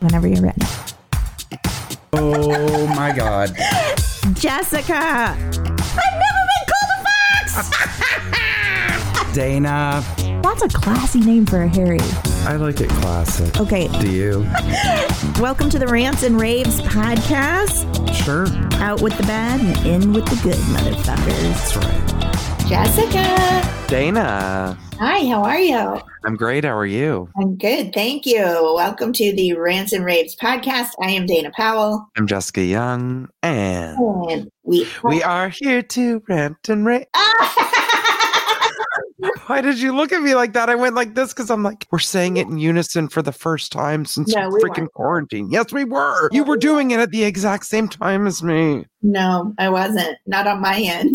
Whenever you're ready. Oh my God. Jessica! I've never been called a fox! Dana. That's a classy name for a Harry. I like it classic. Okay. Do you? Welcome to the Rants and Raves podcast. Sure. Out with the bad and in with the good, motherfuckers. That's right. Jessica. Dana. Hi, how are you? I'm great. How are you? I'm good, thank you. Welcome to the Rants and Raves podcast. I am Dana Powell. I'm Jessica Young, and we are here to rant and rave. Why did you look at me like that? I went like this because I'm like, we're saying it in unison for the first time since freaking quarantine. Yes, we were. You were doing it at the exact same time as me. No, I wasn't. Not on my end.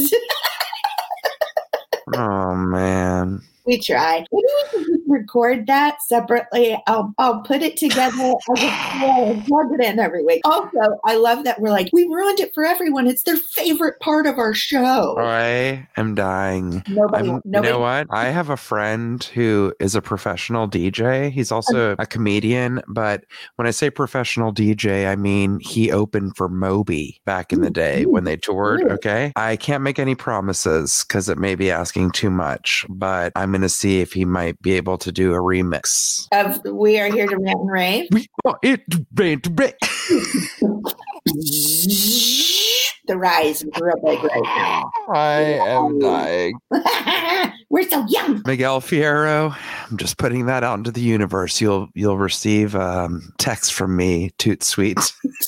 Oh, man. We try. Maybe we can just record that separately. I'll put it together. I'll plug it in every week. Also, I love that we're like, we ruined it for everyone. It's their favorite part of our show. I am dying. Nobody. You know what? I have a friend who is a professional DJ. He's also a comedian. But when I say professional DJ, I mean he opened for Moby back in the day when they toured. Okay. I can't make any promises because it may be asking too much, but I'm going to see if he might be able to do a remix Of We Are Here to Rant and Rave. We are here to rant and rave. The rise is real big right now. I am dying. We're so young. Miguel Fierro, I'm just putting that out into the universe. You'll receive text from me, Toot Sweet.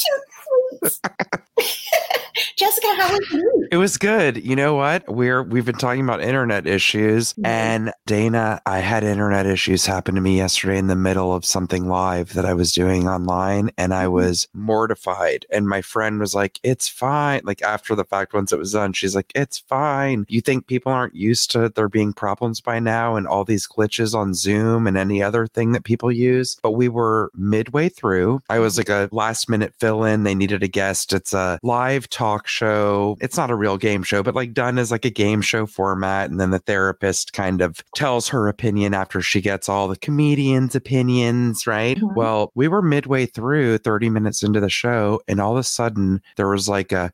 Jessica, how was you? It was good. You know what? We've been talking about internet issues, and Dana, I had internet issues happen to me yesterday in the middle of something live that I was doing online, and I was mortified. And my friend was like, "It's fine." Like after the fact, once it was done, she's like, "It's fine. You think people aren't used to there being problems by now and all these glitches on Zoom and any other thing that people use?" But we were midway through. I was like a last minute fill in. They needed a guest. It's a live talk show. It's not a real game show, but like done as like a game show format. And then the therapist kind of tells her opinion after she gets all the comedians' opinions, right? Mm-hmm. Well, we were midway through 30 minutes into the show, and all of a sudden there was like a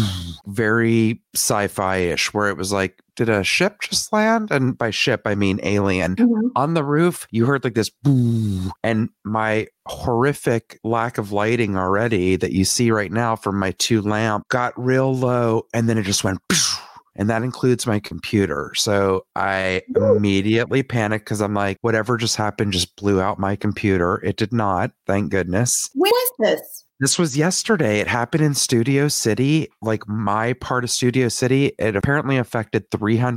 very sci-fi-ish where it was like, did a ship just land? And by ship, I mean alien. Mm-hmm. On the roof, you heard like this boo, and my horrific lack of lighting already that you see right now from my 2 lamp got real low, and then it just went and that includes my computer. So I immediately panicked because I'm like, whatever just happened just blew out my computer. It did not, thank goodness. When was this? This was yesterday. It happened in Studio City, like my part of Studio City. It apparently affected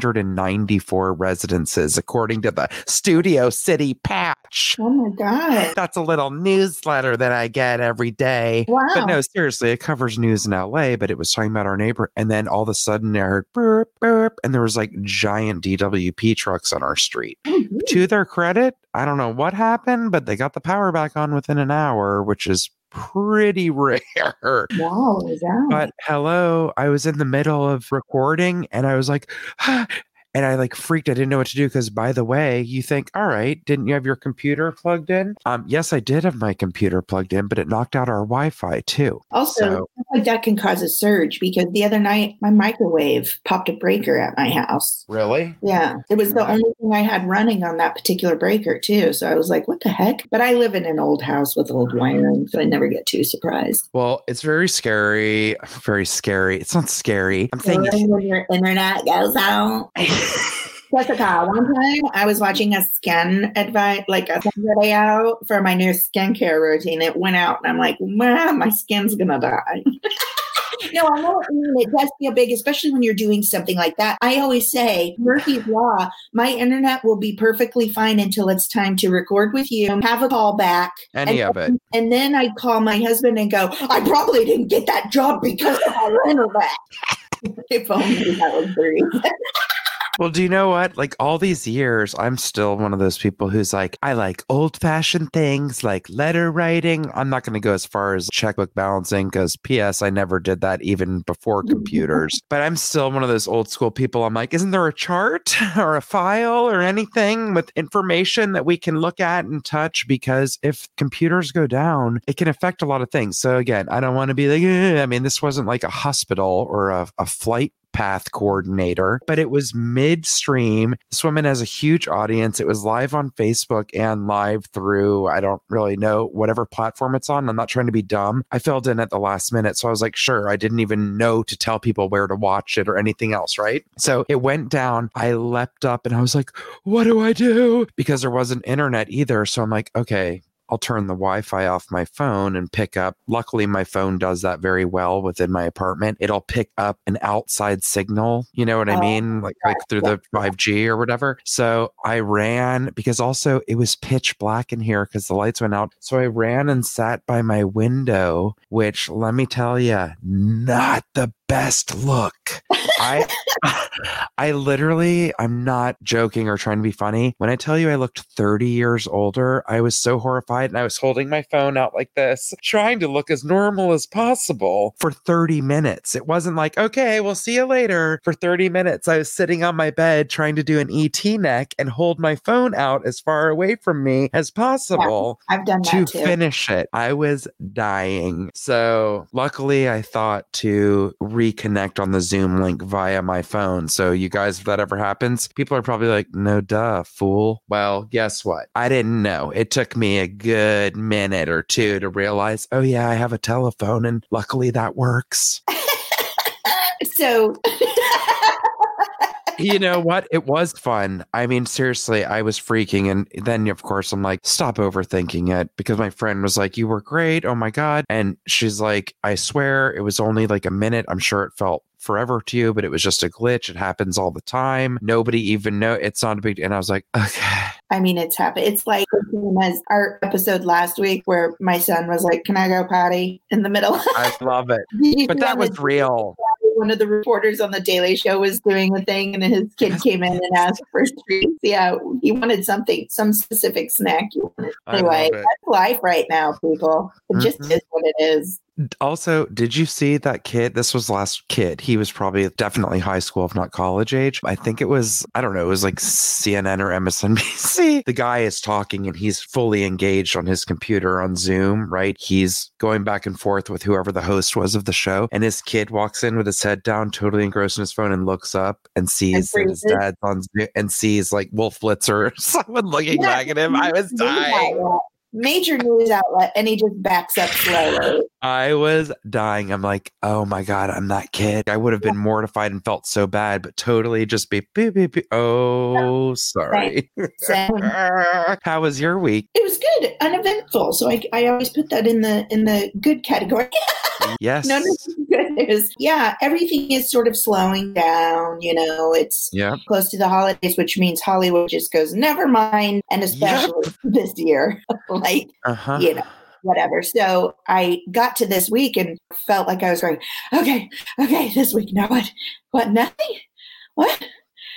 394 residences, according to the Studio City patch. Oh my God. That's a little newsletter that I get every day. Wow. But no, seriously, it covers news in LA, but it was talking about our neighbor. And then all of a sudden I heard burp, burp, and there was like giant DWP trucks on our street. Mm-hmm. To their credit, I don't know what happened, but they got the power back on within an hour, which is pretty rare. Wow, yeah. But hello, I was in the middle of recording and I was like, and I like freaked. I didn't know what to do because, by the way, you think, all right, didn't you have your computer plugged in? Yes, I did have my computer plugged in, but it knocked out our Wi-Fi too. Also, like that can cause a surge because the other night my microwave popped a breaker at my house. Really? Yeah. It was the only thing I had running on that particular breaker too. So I was like, what the heck? But I live in an old house with old wiring, so I never get too surprised. Well, it's very scary. Very scary. It's not scary. I'm thinking when your internet goes out. Jessica, one time I was watching a skin video for my new skincare routine. It went out and I'm like, man, my skin's gonna die. No, I know what you mean. It does feel big, especially when you're doing something like that. I always say, Murphy's Law, my internet will be perfectly fine until it's time to record with you, have a call back. Of it. And then I'd call my husband and go, I probably didn't get that job because of our internet. If only that was the reason. Well, do you know what? Like all these years, I'm still one of those people who's like, I like old fashioned things like letter writing. I'm not going to go as far as checkbook balancing because P.S. I never did that even before computers. But I'm still one of those old school people. I'm like, isn't there a chart or a file or anything with information that we can look at and touch? Because if computers go down, it can affect a lot of things. So again, I don't want to be like, I mean, this wasn't like a hospital or a flight path coordinator, but it was midstream. This woman has a huge audience. It was live on Facebook and live through, I don't really know, whatever platform it's on. I'm not trying to be dumb. I filled in at the last minute. So I was like, sure, I didn't even know to tell people where to watch it or anything else, right? So it went down. I leapt up and I was like, what do I do? Because there wasn't internet either. So I'm like, okay, I'll turn the Wi-Fi off my phone and pick up. Luckily, my phone does that very well within my apartment. It'll pick up an outside signal. You know what I mean? Like through the 5G or whatever. So I ran because also it was pitch black in here because the lights went out. So I ran and sat by my window, which let me tell you, not the best look. I literally, I'm not joking or trying to be funny. When I tell you I looked 30 years older, I was so horrified and I was holding my phone out like this, trying to look as normal as possible for 30 minutes. It wasn't like, okay, we'll see you later. For 30 minutes, I was sitting on my bed trying to do an ET neck and hold my phone out as far away from me as possible. Yeah, I've done that to too. Finish it. I was dying. So luckily I thought to reconnect on the Zoom link via my phone. So you guys, if that ever happens, people are probably like, no duh, fool. Well, guess what? I didn't know. It took me a good minute or two to realize, oh yeah, I have a telephone and luckily that works. So you know what? It was fun. I mean, seriously, I was freaking. And then, of course, I'm like, stop overthinking it because my friend was like, you were great. Oh my God. And she's like, I swear it was only like a minute. I'm sure it felt forever to you, but it was just a glitch. It happens all the time. Nobody even know. It's not a big deal. And I was like, okay. I mean, it's happened. It's like as our episode last week where my son was like, can I go potty in the middle? I love it. But that was real. One of the reporters on the Daily Show was doing a thing and his kid came in and asked for treats. Yeah, he wanted something, some specific snack. Anyway, that's life right now, people. It just is what it is. Also, did you see that kid? This was last kid. He was probably definitely high school, if not college age. I think it was, I don't know, it was like CNN or MSNBC. The guy is talking and he's fully engaged on his computer on Zoom, right? He's going back and forth with whoever the host was of the show. And his kid walks in with his head down, totally engrossed in his phone and looks up and sees that his dad's on Zoom and sees like Wolf Blitzer or someone looking back at him. I was dying. Major news outlet, and he just backs up slowly. I was dying. I'm like, oh my God, I'm that kid. I would have been mortified and felt so bad, but totally just be beep, beep, beep. Oh, sorry. Same. How was your week? It was good, uneventful. So I always put that in the good category. Yes. No, good news. Yeah, everything is sort of slowing down. You know, it's close to the holidays, which means Hollywood just goes, never mind. And especially this year, like, you know, whatever. So I got to this week and felt like I was going, okay, this week. Now what? Nothing? What?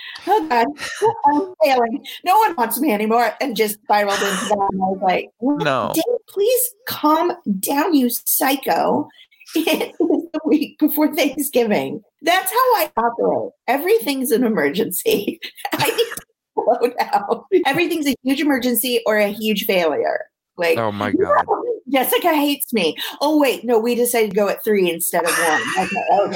Oh God, I'm failing. No one wants me anymore. And just spiraled into that. And I was like, no. Dave, please calm down, you psycho. It is the week before Thanksgiving. That's how I operate. Everything's an emergency. I need to slow down. Everything's a huge emergency or a huge failure. Like, oh my God. Jessica hates me. Oh, wait. No, we decided to go at 3 instead of 1.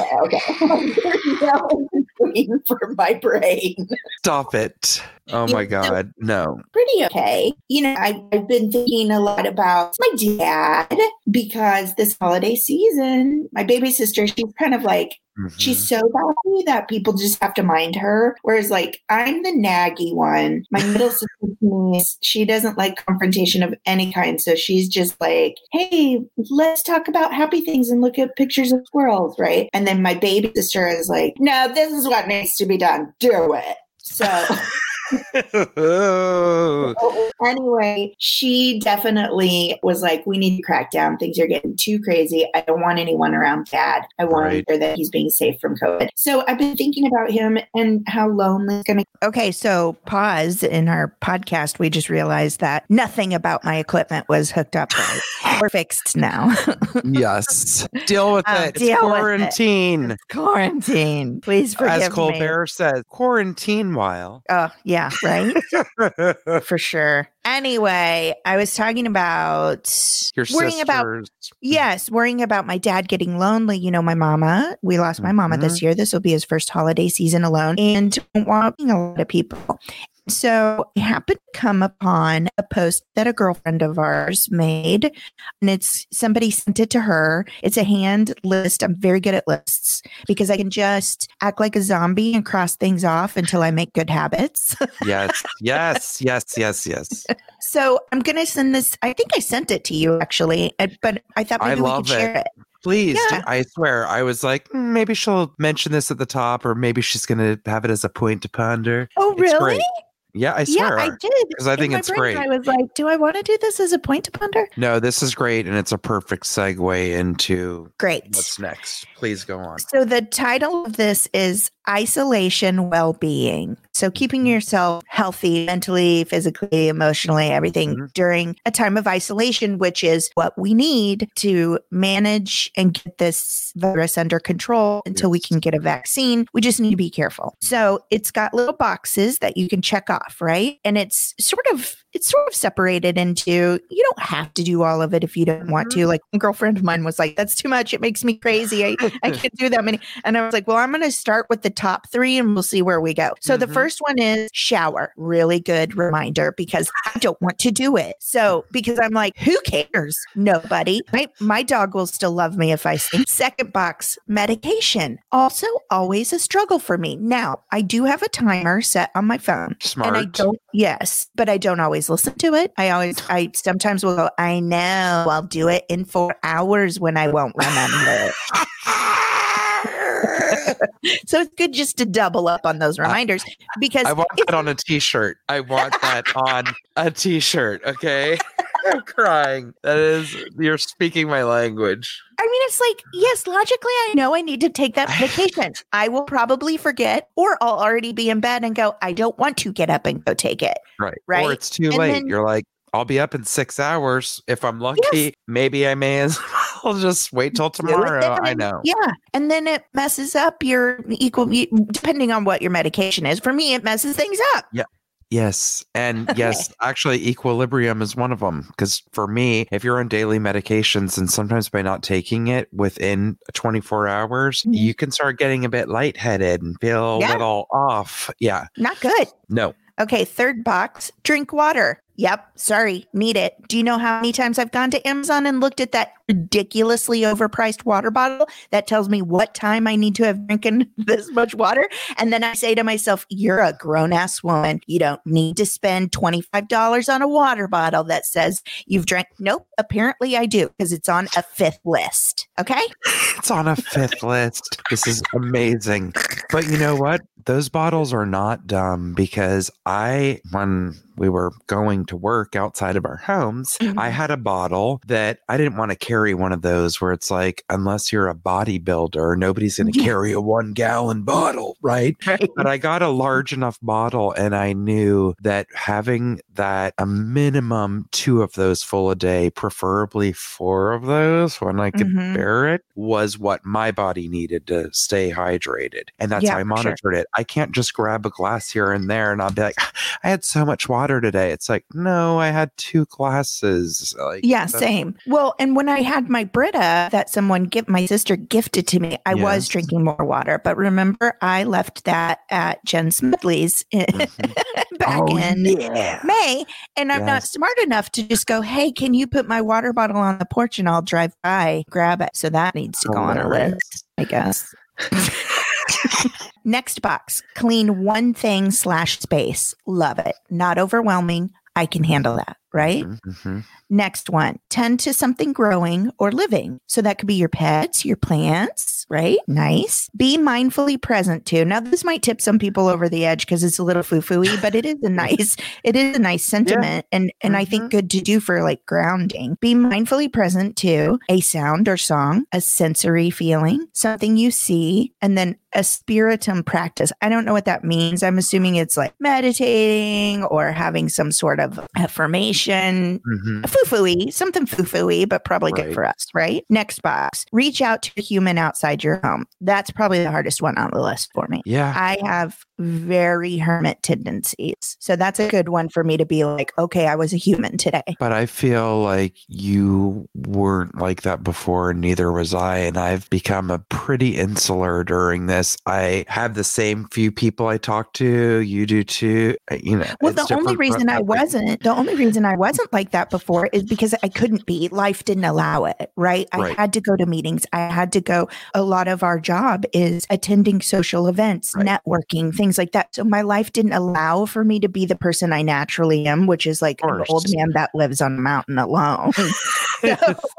Okay. For my brain. Stop it. Oh my God. No. Pretty okay. You know, I've been thinking a lot about my dad because this holiday season, my baby sister, she's kind of like, she's so bossy that people just have to mind her. Whereas like, I'm the naggy one. My middle sister, she doesn't like confrontation of any kind. So she's just like, hey, let's talk about happy things and look at pictures of squirrels, right? And then my baby sister is like, no, this is what needs to be done. Do it. So Anyway, she definitely was like, we need to crack down. Things are getting too crazy. I don't want anyone around Dad. I want to make sure that he's being safe from COVID. So I've been thinking about him and how lonely it's going to. Okay, so pause in our podcast. We just realized that nothing about my equipment was hooked up right. We're fixed now. Yes. Deal with it. Deal It's with it. quarantine. Quarantine. Please forgive me. As Colbert says, quarantine while. Oh, yeah, right? For sure. Anyway, I was talking about Your sisters. worrying about my dad getting lonely. You know, my mama, we lost my mama this year. This will be his first holiday season alone and don't want a lot of people. So I happened to come upon a post that a girlfriend of ours made, and it's somebody sent it to her. It's a hand list. I'm very good at lists because I can just act like a zombie and cross things off until I make good habits. Yes. So I'm going to send this. I think I sent it to you actually, but I thought maybe we could share it. Please, Yeah. I swear. I was like, maybe she'll mention this at the top, or maybe she's going to have it as a point to ponder. Oh, It's really? great. Yeah, I swear. Yeah, I did. Because I think In my it's brain, great. I was like, do I want to do this as a point to ponder? No, this is great. And it's a perfect segue into Great. what's next. Please go on. So the title of this is Isolation Well-Being. So keeping yourself healthy mentally, physically, emotionally, everything during a time of isolation, which is what we need to manage and get this virus under control until we can get a vaccine. We just need to be careful. So it's got little boxes that you can check off, right? And it's sort of separated into, you don't have to do all of it if you don't want to. Like a girlfriend of mine was like, that's too much. It makes me crazy. I can't do that many. And I was like, well, I'm going to start with the top 3 and we'll see where we go. So the first one is shower. Really good reminder because I don't want to do it. So because I'm like, who cares? Nobody. My dog will still love me if I sing. Second box, medication. Also always a struggle for me. Now, I do have a timer set on my phone. Smart. And I don't, but I don't always listen to it. I sometimes will go, I know, I'll do it in 4 hours when I won't remember. So it's good just to double up on those reminders because I want that on a t-shirt. I want that on a t-shirt. Okay. I'm crying. You're speaking my language. I mean, it's like, yes, logically, I know I need to take that medication. I will probably forget, or I'll already be in bed and go, I don't want to get up and go take it. Right. Right. Or it's too And late. then- You're like, I'll be up in 6 hours. If I'm lucky, maybe I may as well just wait till tomorrow. I know. Yeah. And then it messes up your depending on what your medication is. For me, it messes things up. Yeah. Yes. And yes, actually, equilibrium is one of them. Because for me, if you're on daily medications and sometimes by not taking it within 24 hours, you can start getting a bit lightheaded and feel a little off. Yeah. Not good. No. Okay. Third box, drink water. Yep. Sorry. Need it. Do you know how many times I've gone to Amazon and looked at that ridiculously overpriced water bottle that tells me what time I need to have drinking this much water? And then I say to myself, you're a grown ass woman. You don't need to spend $25 on a water bottle that says you've drank. Nope. Apparently I do because it's on a 5th list. Okay. It's on a 5th list. This is amazing. But you know what? Those bottles are not dumb because when we were going to work outside of our homes, I had a bottle that I didn't want to carry one of those where it's like, unless you're a bodybuilder, nobody's going to carry a 1-gallon bottle, right? But I got a large enough bottle and I knew that having that a minimum 2 of those full a day, preferably 4 of those when I could bear it, was what my body needed to stay hydrated. And that's how I monitored it. I can't just grab a glass here and there and I'll be like, I had so much water today. It's like, no, I had 2 glasses. Like, same. Well, and when I had my Brita that my sister gifted to me, I was drinking more water. But remember, I left that at Jen Smedley's back in May. And I'm not smart enough to just go, hey, can you put my water bottle on the porch and I'll drive by, grab it. So that needs to go on a list, I guess. Next box, clean one thing /space. Love it. Not overwhelming. I can handle that. right? Mm-hmm. Next one, tend to something growing or living. So that could be your pets, your plants, right? Nice. Be mindfully present too. Now, this might tip some people over the edge because it's a little foo-foo-y, but it is a nice sentiment and I think good to do for like grounding. Be mindfully present to a sound or song, a sensory feeling, something you see, and then a spiritum practice. I don't know what that means. I'm assuming it's like meditating or having some sort of affirmation. Foo-foo-y, something foo-foo-y, but probably good for us, right? Next box, reach out to a human outside your home. That's probably the hardest one on the list for me. Yeah. I have very hermit tendencies. So that's a good one for me to be like, okay, I was a human today. But I feel like you weren't like that before, and neither was I. And I've become a pretty insular during this. I have the same few people I talk to. You do too. Well, the only reason I wasn't like that before is because I couldn't be. Life didn't allow it, right? I had to go to meetings. I had to go. A lot of our job is attending social events, networking, things like that. So my life didn't allow for me to be the person I naturally am, which is like an old man that lives on a mountain alone. Which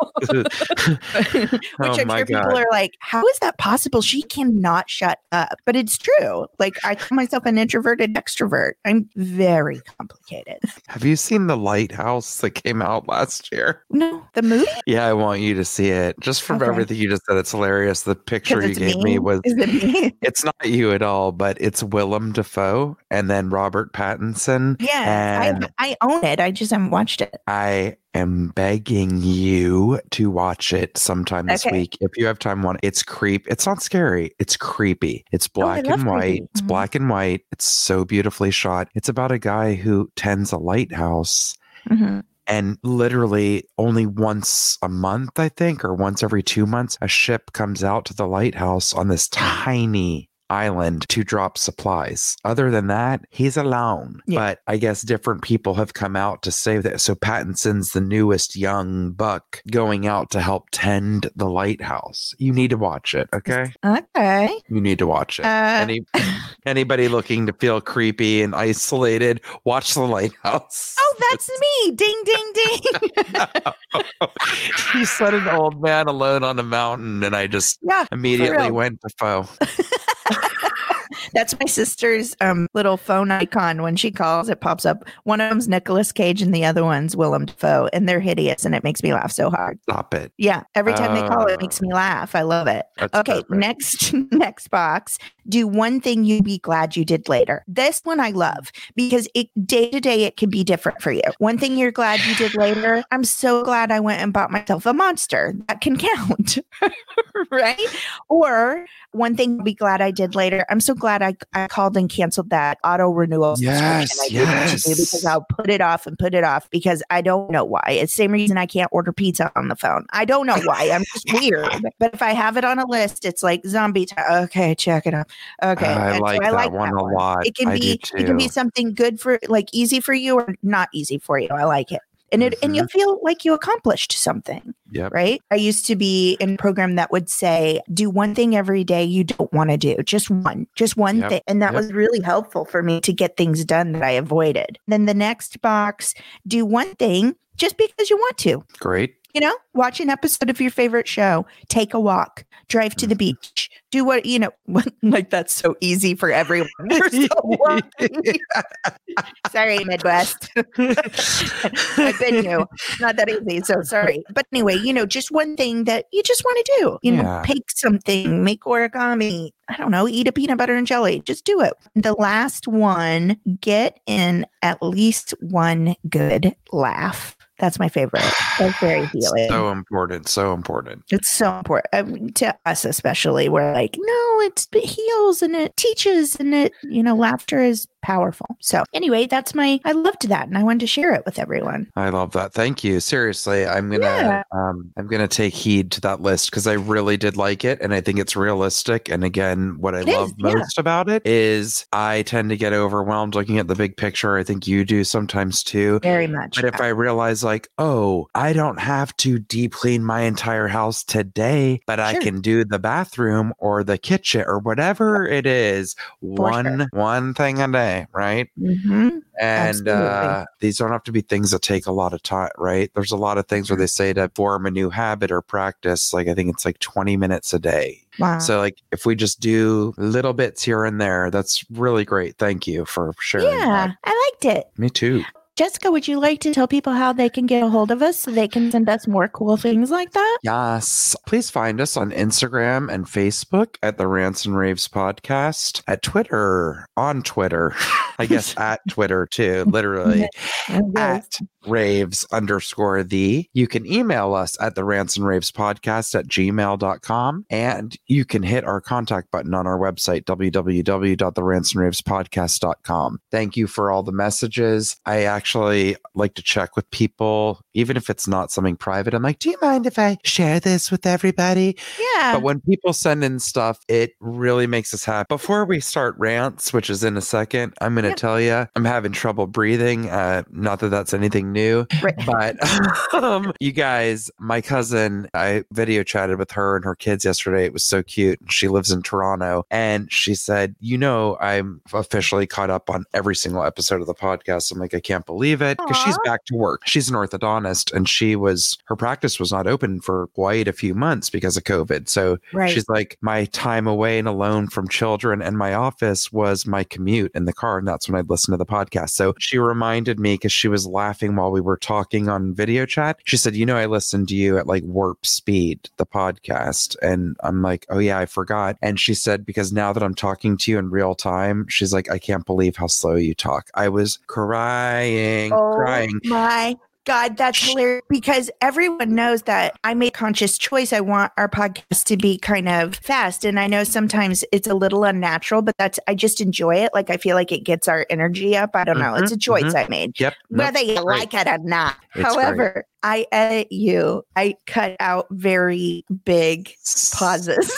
I'm sure people are like, how is that possible? She cannot shut up. But it's true. Like, I call myself an introverted extrovert. I'm very complicated. Have you seen The Lighthouse that came out last year? No. The movie? Yeah, I want you to see it. Just from everything you just said, it's hilarious. The picture you gave me was... Is it me? It's not you at all, but it's Willem Dafoe and then Robert Pattinson. Yeah, I own it. I just haven't watched it. I am begging you to watch it sometime this week. If you have time, it's It's not scary. It's creepy. It's black and white. It's black and white. It's so beautifully shot. It's about a guy who tends a lighthouse. And literally only once a month, I think, or once every 2 months, a ship comes out to the lighthouse on this tiny island to drop supplies. Other than that, he's alone. But I guess different people have come out to say that. So Pattinson's the newest young buck going out to help tend the lighthouse. You need to watch it, okay? Okay. You need to watch it. Anybody looking to feel creepy and isolated, watch The Lighthouse. Oh, that's me. Ding, ding, ding. You said an old man alone on a mountain, and I just immediately went to Foe. That's my sister's little phone icon. When she calls, it pops up. One of them's Nicolas Cage and the other one's Willem Dafoe, and they're hideous, and it makes me laugh so hard. Stop it. Yeah, every time they call, it makes me laugh. I love it. Okay, next box. Do one thing you'd be glad you did later. This one I love because day to day it can be different for you. One thing you're glad you did later. I'm so glad I went and bought myself a Monster. That can count, right? Or one thing I'll be glad I did later. I'm so glad I called and canceled that auto renewal subscription I didn't do because I'll put it off because I don't know why. It's the same reason I can't order pizza on the phone. I don't know why. I'm just weird. But if I have it on a list, it's like zombie time. Okay, check it out. Okay. I like that one a lot. It can be something good for like easy for you or not easy for you. I like it. And and you'll feel like you accomplished something. Yep. Right. I used to be in a program that would say, do one thing every day you don't want to do. Just one thing. And that was really helpful for me to get things done that I avoided. Then the next box, do one thing just because you want to. Great. Watch an episode of your favorite show, take a walk, drive to the beach, do what, like that's so easy for everyone. Sorry, Midwest. I've been you. Not that easy. So sorry. But anyway, just one thing that you just want to do, bake something, make origami. I don't know, eat a peanut butter and jelly. Just do it. The last one, get in at least one good laugh. That's my favorite. That's very healing. So important. So important. It's so important to us, especially. We're like, no, it heals and it teaches and it, laughter is powerful. So anyway, I loved that. And I wanted to share it with everyone. I love that. Thank you. Seriously. I'm going to take heed to that list because I really did like it. And I think it's realistic. And again, what I love most about it is I tend to get overwhelmed looking at the big picture. I think you do sometimes too. Very much. But if I realize like, oh, I don't have to deep clean my entire house today, but I can do the bathroom or the kitchen or whatever it is, one thing a day, right? Mm-hmm. And these don't have to be things that take a lot of time, right? There's a lot of things where they say to form a new habit or practice, like I think it's like 20 minutes a day. Wow. So like if we just do little bits here and there, that's really great. Thank you for sharing. Yeah, I liked it. Me too. Jessica, would you like to tell people how they can get a hold of us so they can send us more cool things like that? Yes. Please find us on Instagram and Facebook at the Rants and Raves Podcast, at Twitter, on Twitter, I guess at Twitter too, literally, at raves_the. You can email us at the Rants and Raves Podcast at gmail.com, and you can hit our contact button on our website, www.therantsandраvespodcast.com. Thank you for all the messages. I actually like to check with people, even if it's not something private. I'm like, do you mind if I share this with everybody? Yeah. But when people send in stuff, it really makes us happy. Before we start rants, which is in a second, I'm going to tell you, I'm having trouble breathing. Not that that's anything new, but you guys, my cousin, I video chatted with her and her kids yesterday. It was so cute. She lives in Toronto, and she said, I'm officially caught up on every single episode of the podcast. I'm like, I can't believe it, because she's back to work. She's an orthodontist, and her practice was not open for quite a few months because of COVID. So she's like, my time away and alone from children and my office was my commute in the car, and that's when I'd listen to the podcast. So she reminded me, because she was laughing while we were talking on video chat. She said, I listened to you at like warp speed, the podcast. And I'm like, oh yeah, I forgot. And she said, because now that I'm talking to you in real time, she's like, I can't believe how slow you talk. I was crying. My God, that's hilarious, because everyone knows that I made a conscious choice. I want our podcast to be kind of fast. And I know sometimes it's a little unnatural, but I just enjoy it. Like, I feel like it gets our energy up. I don't know. It's a choice I made. Yep. Whether you like it or not. However, I edit you. I cut out very big pauses.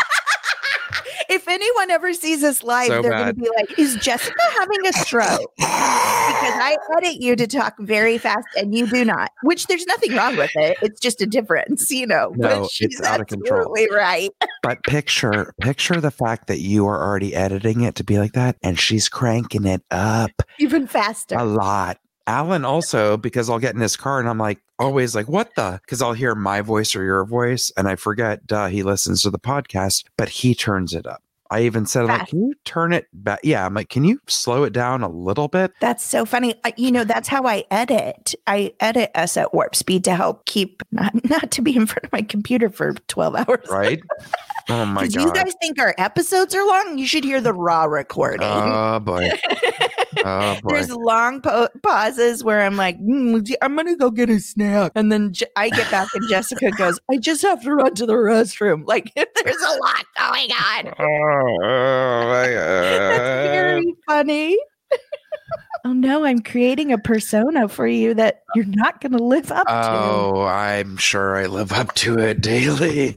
If anyone ever sees us live, they're going to be like, is Jessica having a stroke? Because I edit you to talk very fast and you do not, which there's nothing wrong with it. It's just a difference, No, but she's it's out of control. Absolutely right. But picture the fact that you are already editing it to be like that, and she's cranking it up even faster. A lot. Alan also, because I'll get in his car and I'm like, always like, what the? Because I'll hear my voice or your voice, and I forget, he listens to the podcast, but he turns it up. I even said, like, can you turn it back? Yeah, I'm like, can you slow it down a little bit? That's so funny. That's how I edit. I edit us at warp speed to help keep, not to be in front of my computer for 12 hours. Right? Oh my God. You guys think our episodes are long? You should hear the raw recording. Oh boy. There's long pauses where I'm like, I'm going to go get a snack. And then I get back and Jessica goes, I just have to run to the restroom. Like, there's a lot going on. Oh my God. That's very funny. Oh no, I'm creating a persona for you that you're not going to live up to. Oh, I'm sure I live up to it daily.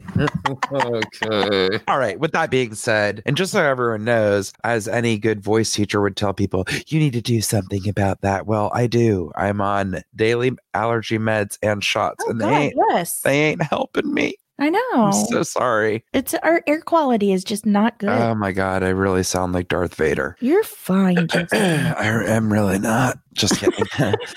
Okay. All right. With that being said, and just so everyone knows, as any good voice teacher would tell people, you need to do something about that. Well, I do. I'm on daily allergy meds and shots, and they ain't helping me. I know. I'm so sorry. Our air quality is just not good. Oh my God, I really sound like Darth Vader. You're fine, Jessica. I am really not. Just kidding.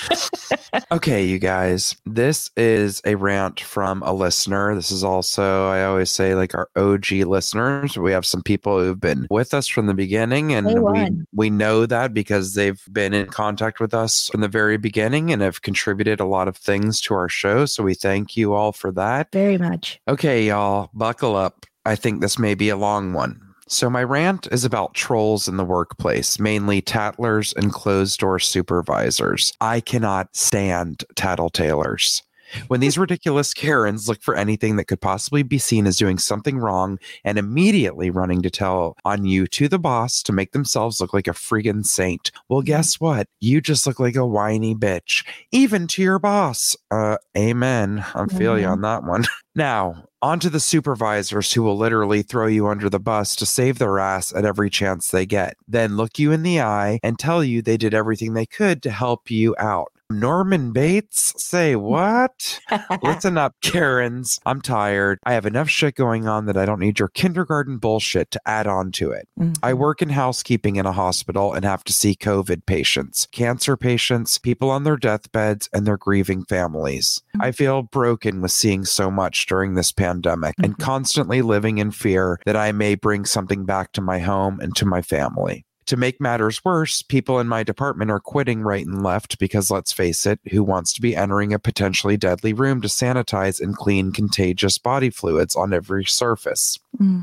Okay, you guys, this is a rant from a listener. This is also, I always say, like our OG listeners. We have some people who've been with us from the beginning, and we know that because they've been in contact with us from the very beginning and have contributed a lot of things to our show. So we thank you all for that. Very much. Okay, y'all, buckle up. I think this may be a long one. So my rant is about trolls in the workplace, mainly tattlers and closed-door supervisors. I cannot stand tattletales. When these ridiculous Karens look for anything that could possibly be seen as doing something wrong and immediately running to tell on you to the boss to make themselves look like a friggin' saint. Well, guess what? You just look like a whiny bitch, even to your boss. Amen. I feel you on that one. Now, on to the supervisors who will literally throw you under the bus to save their ass at every chance they get, then look you in the eye and tell you they did everything they could to help you out. Norman Bates? Say what? Listen up, Karens. I'm tired. I have enough shit going on that I don't need your kindergarten bullshit to add on to it. I work in housekeeping in a hospital and have to see COVID patients, cancer patients, people on their deathbeds, and their grieving families. I feel broken with seeing so much during this pandemic and constantly living in fear that I may bring something back to my home and to my family. To make matters worse, people in my department are quitting right and left because, let's face it, who wants to be entering a potentially deadly room to sanitize and clean contagious body fluids on every surface?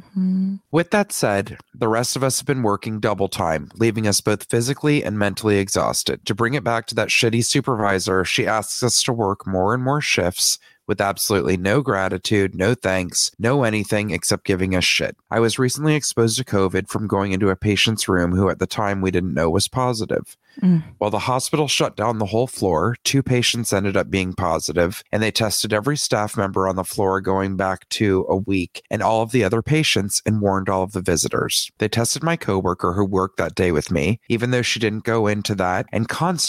With that said, the rest of us have been working double time, leaving us both physically and mentally exhausted. To bring it back to that shitty supervisor, she asks us to work more and more shifts with absolutely no gratitude, no thanks, no anything except giving us shit. I was recently exposed to COVID from going into a patient's room who at the time we didn't know was positive. While the hospital shut down the whole floor, 2 patients ended up being positive, and they tested every staff member on the floor going back to a week and all of the other patients and warned all of the visitors. They tested my coworker who worked that day with me, even though she didn't go into that, and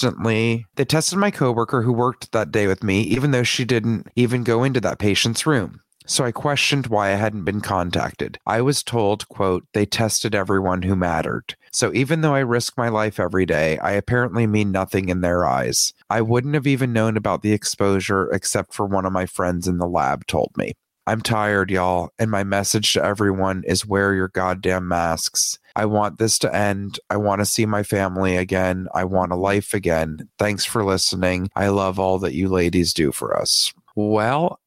they tested my coworker who worked that day with me, even though she didn't even go into that patient's room. So I questioned why I hadn't been contacted. I was told, quote, they tested everyone who mattered. So even though I risk my life every day, I apparently mean nothing in their eyes. I wouldn't have even known about the exposure except for one of my friends in the lab told me. I'm tired, y'all, and my message to everyone is wear your goddamn masks. I want this to end. I want to see my family again. I want a life again. Thanks for listening. I love all that you ladies do for us. Well,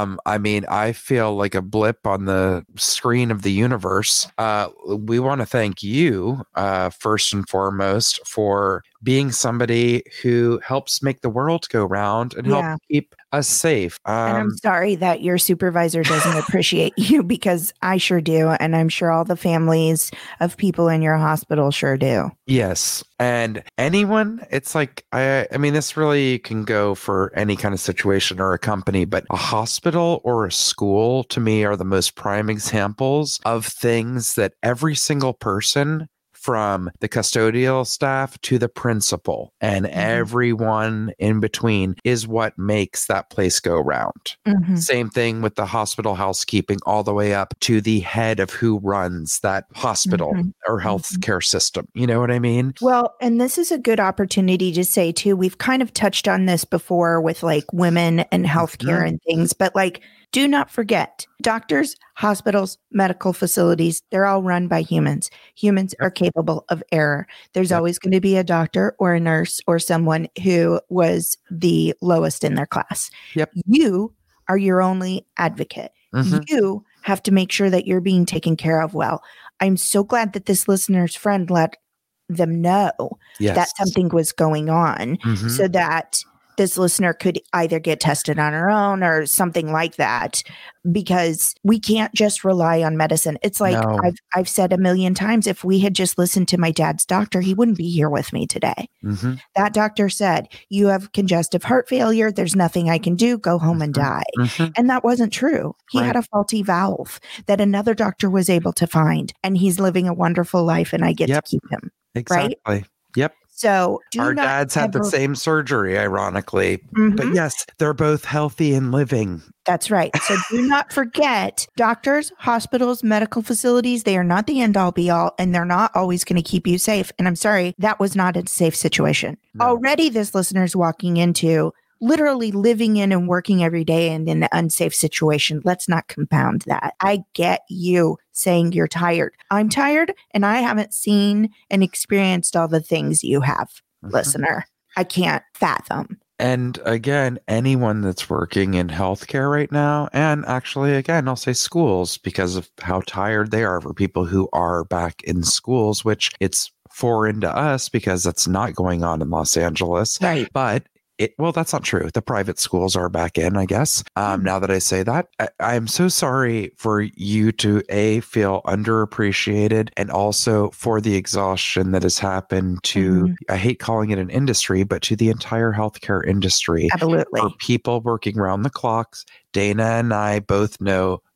I mean, I feel like a blip on the screen of the universe. We want to thank you, first and foremost, for being somebody who helps make the world go round and help keep us safe. And I'm sorry that your supervisor doesn't appreciate you, because I sure do. And I'm sure all the families of people in your hospital sure do. Yes. And anyone, it's like, I mean, this really can go for any kind of situation or a company, but a hospital or a school to me are the most prime examples of things that every single person, from the custodial staff to the principal and everyone in between, is what makes that place go round. Same thing with the hospital housekeeping, all the way up to the head of who runs that hospital or healthcare system. You know what I mean? Well, and this is a good opportunity to say too, we've kind of touched on this before with like women and healthcare and things, but like, do not forget, doctors, hospitals, medical facilities, they're all run by humans. Humans are capable of error. There's always going to be a doctor or a nurse or someone who was the lowest in their class. You are your only advocate. You have to make sure that you're being taken care of well. I'm so glad that this listener's friend let them know that something was going on so that this listener could either get tested on her own or something like that, because we can't just rely on medicine. It's like I've said a million times, if we had just listened to my dad's doctor, he wouldn't be here with me today. That doctor said, you have congestive heart failure. There's nothing I can do. Go home and die. And that wasn't true. He had a faulty valve that another doctor was able to find, and he's living a wonderful life, and I get to keep him. Exactly. Right? Yep. So our dads had the same surgery, ironically. But yes, they're both healthy and living. That's right. So do not forget, doctors, hospitals, medical facilities, they are not the end all be all, and they're not always going to keep you safe. And I'm sorry, that was not a safe situation. Already this listener is walking into literally living in and working every day in an unsafe situation. Let's not compound that. I get you saying you're tired. I'm tired, and I haven't seen and experienced all the things you have, listener. I can't fathom. And again, anyone that's working in healthcare right now, and actually, again, I'll say schools, because of how tired they are, for people who are back in schools, which it's foreign to us because that's not going on in Los Angeles. Right. But well, that's not true. The private schools are back in, I guess. Now that I say that, I'm so sorry for you to feel underappreciated, and also for the exhaustion that has happened to, I hate calling it an industry, but to the entire healthcare industry. Absolutely. For people working around the clocks. Dana and I both know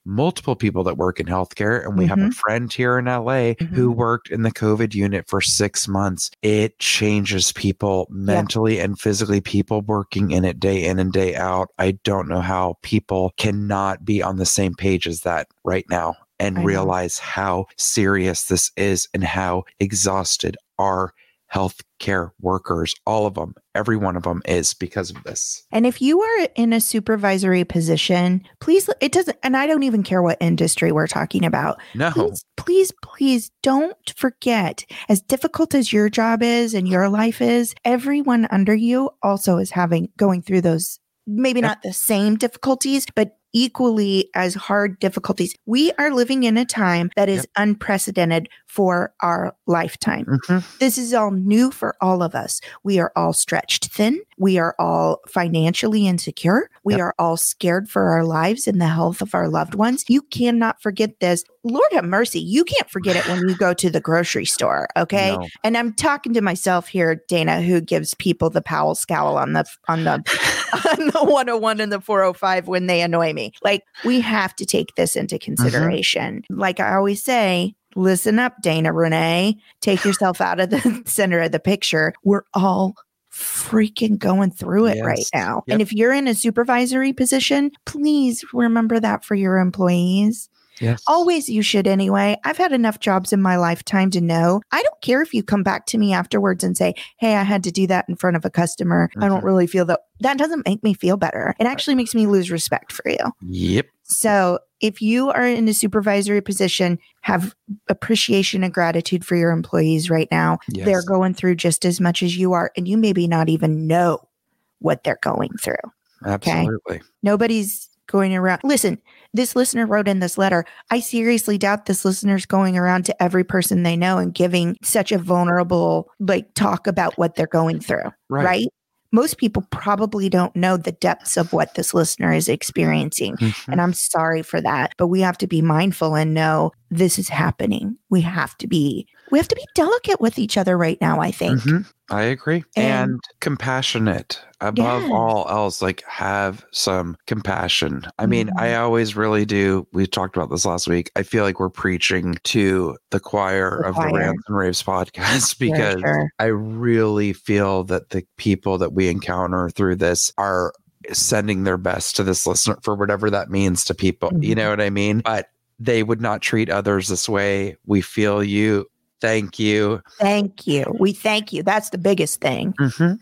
multiple people that work in healthcare, and we have a friend here in LA who worked in the COVID unit for 6 months. It changes people mentally and physically, people working in it day in and day out. I don't know how people cannot be on the same page as that right now and realize how serious this is and how exhausted our healthcare workers, all of them, every one of them is because of this. And if you are in a supervisory position, please, it doesn't, and I don't even care what industry we're talking about. No. Please don't forget, as difficult as your job is and your life is, everyone under you also is going through those, maybe not the same difficulties, but equally as hard difficulties. We are living in a time that is unprecedented for our lifetime. This is all new for all of us. We are all stretched thin. We are all financially insecure. We are all scared for our lives and the health of our loved ones. You cannot forget this. Lord have mercy. You can't forget it when you go to the grocery store. Okay. No. And I'm talking to myself here, Dana, who gives people the Powell scowl on the 101 and the 405 when they annoy me. Like, we have to take this into consideration. Like I always say, listen up, Dana Renee, take yourself out of the center of the picture. We're all freaking going through it right now. And if you're in a supervisory position, please remember that for your employees. Yes. Always, you should anyway. I've had enough jobs in my lifetime to know. I don't care if you come back to me afterwards and say, hey, I had to do that in front of a customer. I don't really feel that. That doesn't make me feel better. It actually makes me lose respect for you. Yep. So if you are in a supervisory position, have appreciation and gratitude for your employees right now. Yes. They're going through just as much as you are, and you maybe not even know what they're going through. Absolutely. Okay? Nobody's going around. Listen, this listener wrote in this letter. I seriously doubt this listener's going around to every person they know and giving such a vulnerable talk about what they're going through. Right? Most people probably don't know the depths of what this listener is experiencing. And I'm sorry for that, but we have to be mindful and know this is happening. We have to be delicate with each other right now, I think. I agree. And compassionate above all else, have some compassion. I mean, I always really do. We talked about this last week. I feel like we're preaching to the choir of the Rants and Raves podcast because I really feel that the people that we encounter through this are sending their best to this listener for whatever that means to people. You know what I mean? But they would not treat others this way. We feel you. Thank you. Thank you. We thank you. That's the biggest thing.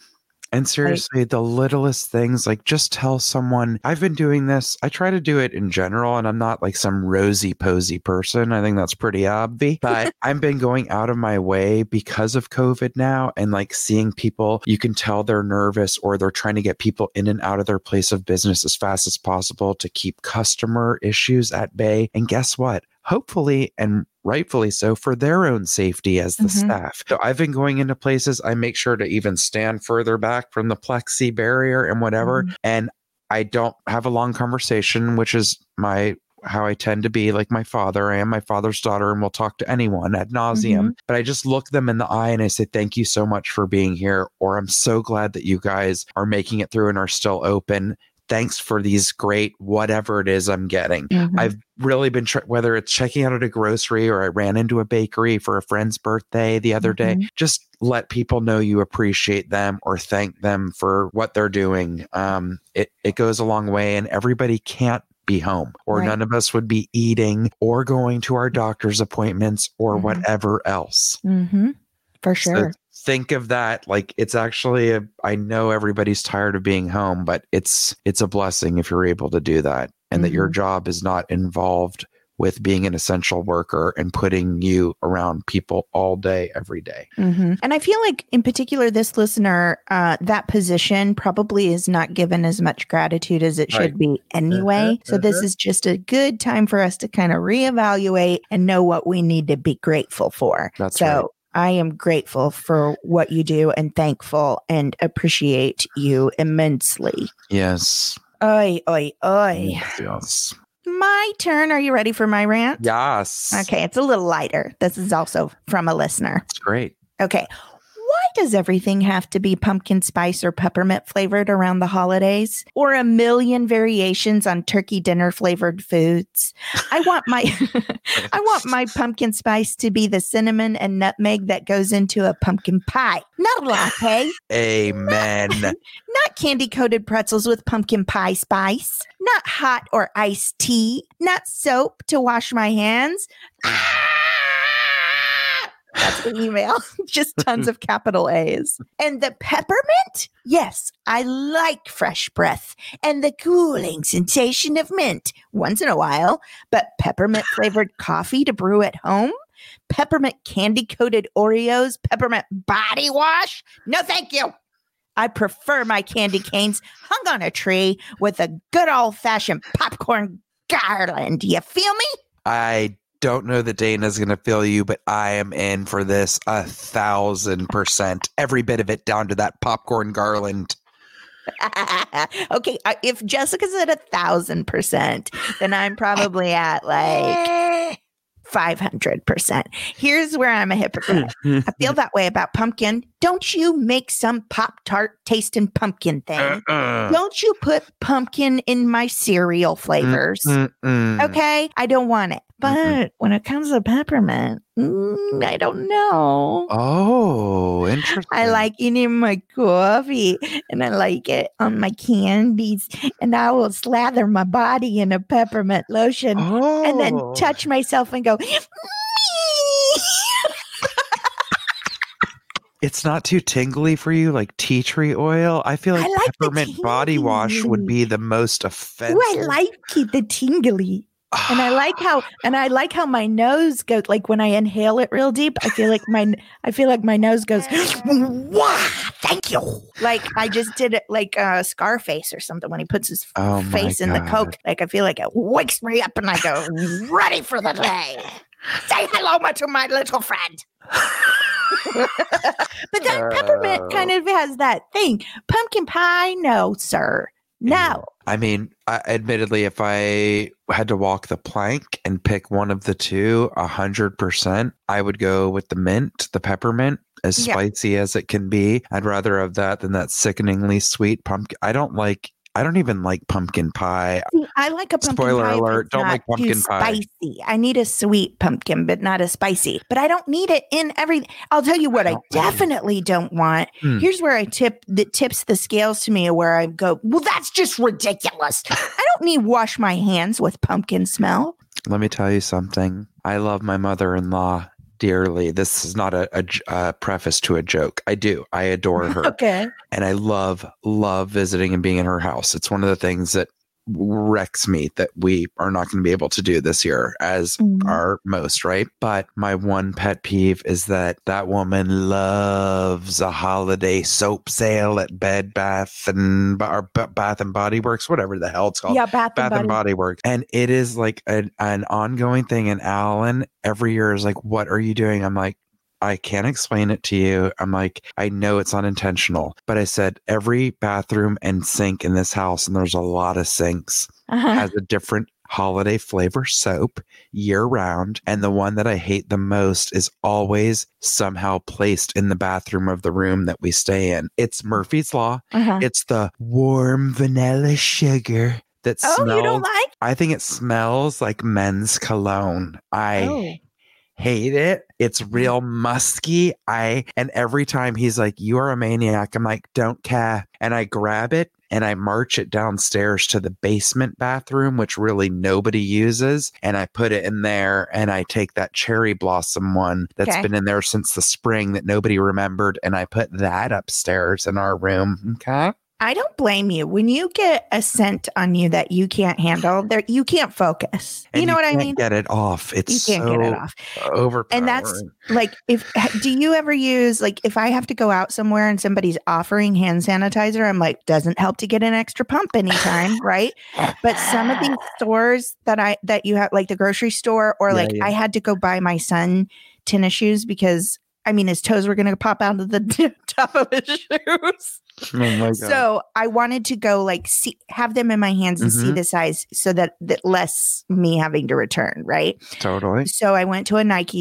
And seriously, the littlest things, just tell someone, I've been doing this. I try to do it in general, and I'm not like some rosy posy person. I think that's pretty obvious, but I've been going out of my way because of COVID now, and seeing people, you can tell they're nervous or they're trying to get people in and out of their place of business as fast as possible to keep customer issues at bay. And guess what? Hopefully, and rightfully so, for their own safety as the staff. So I've been going into places, I make sure to even stand further back from the plexi barrier and whatever. And I don't have a long conversation, which is how I tend to be, like my father. I am my father's daughter and will talk to anyone ad nauseum. But I just look them in the eye and I say, thank you so much for being here. Or I'm so glad that you guys are making it through and are still open. Thanks for these great whatever it is I'm getting. I've really been, whether it's checking out at a grocery or I ran into a bakery for a friend's birthday the other day, just let people know you appreciate them or thank them for what they're doing. It goes a long way, and everybody can't be home, or none of us would be eating or going to our doctor's appointments or whatever else. For sure. So think of that it's actually I know everybody's tired of being home, but it's a blessing if you're able to do that, and that your job is not involved with being an essential worker and putting you around people all day, every day. And I feel like in particular, this listener, that position probably is not given as much gratitude as it should be anyway. So this is just a good time for us to kind of reevaluate and know what we need to be grateful for. That's right. I am grateful for what you do and thankful and appreciate you immensely. Yes. Oi, oi, oi. Yes. My turn. Are you ready for my rant? Yes. Okay, it's a little lighter. This is also from a listener. It's great. Okay. Why does everything have to be pumpkin spice or peppermint flavored around the holidays? Or a million variations on turkey dinner flavored foods? I want my I want my pumpkin spice to be the cinnamon and nutmeg that goes into a pumpkin pie, not a latte. Amen. Not candy-coated pretzels with pumpkin pie spice. Not hot or iced tea. Not soap to wash my hands. That's the email. Just tons of capital A's. And the peppermint? Yes, I like fresh breath and the cooling sensation of mint once in a while. But peppermint flavored coffee to brew at home? Peppermint candy-coated Oreos? Peppermint body wash? No, thank you. I prefer my candy canes hung on a tree with a good old-fashioned popcorn garland. You feel me? I don't know that Dana's going to feel you, but I am in for this 1,000%. Every bit of it down to that popcorn garland. Okay, if Jessica's at 1,000%, then I'm probably at like 500%. Here's where I'm a hypocrite. I feel that way about pumpkin. Don't you make some Pop-Tart tasting pumpkin thing. Don't you put pumpkin in my cereal flavors. Okay? I don't want it. But when it comes to peppermint, I don't know. Oh, interesting. I like it in my coffee and I like it on my candies. And I will slather my body in a peppermint lotion and then touch myself and go, It's not too tingly for you, like tea tree oil. I feel like, peppermint body wash would be the most offensive. Oh, I like the tingly. And I like how my nose goes, like when I inhale it real deep, I feel like my nose goes, wow, thank you. Like I just did it like Scarface or something when he puts his face in the Coke. Like I feel like it wakes me up and I go, ready for the day. Say hello to my little friend. But that peppermint kind of has that thing. Pumpkin pie, no, sir. No. I mean, admittedly, if I had to walk the plank and pick one of the two, 100%, I would go with the mint, the peppermint, as spicy as it can be. I'd rather have that than that sickeningly sweet pumpkin. I don't even like pumpkin pie. See, I like a pumpkin Spoiler pie. alert, don't like pumpkin pie. Spicy. I need a sweet pumpkin, but not a spicy. But I don't need it in everything. I'll tell you what I definitely don't want. Here's where tips the scales to me where I go, well, that's just ridiculous. I don't need wash my hands with pumpkin smell. Let me tell you something. I love my mother-in-law dearly. This is not a preface to a joke. I do. I adore her. Okay. And I love visiting and being in her house. It's one of the things that wrecks me that we are not going to be able to do this year as our most, right? But my one pet peeve is that woman loves a holiday soap sale at Bath and Body Works, whatever the hell it's called. Yeah, Bath and Body Works. And it is like an ongoing thing. And Alan every year is like, what are you doing? I'm like, I can't explain it to you. I'm like, I know it's unintentional, but I said every bathroom and sink in this house, and there's a lot of sinks, has a different holiday flavor soap year round. And the one that I hate the most is always somehow placed in the bathroom of the room that we stay in. It's Murphy's Law. It's the warm vanilla sugar that smells. You don't like? I think it smells like men's cologne. I hate it. It's real musky. And every time he's like, you are a maniac. I'm like, don't care. And I grab it and I march it downstairs to the basement bathroom, which really nobody uses. And I put it in there and I take that cherry blossom one that's been in there since the spring that nobody remembered. And I put that upstairs in our room. Okay. I don't blame you. When you get a scent on you that you can't handle, you can't focus. You know what I mean? Get it off. It's you can't so get it off. Overpowering. And that's like, do you ever use, like, if I have to go out somewhere and somebody's offering hand sanitizer, I'm like, doesn't help to get an extra pump anytime, right? But some of these stores that you have, like the grocery store, or I had to go buy my son tennis shoes because his toes were going to pop out of the top of his shoes. Oh my God. So I wanted to go have them in my hands and see the size so that less me having to return, right? Totally. So I went to a Nike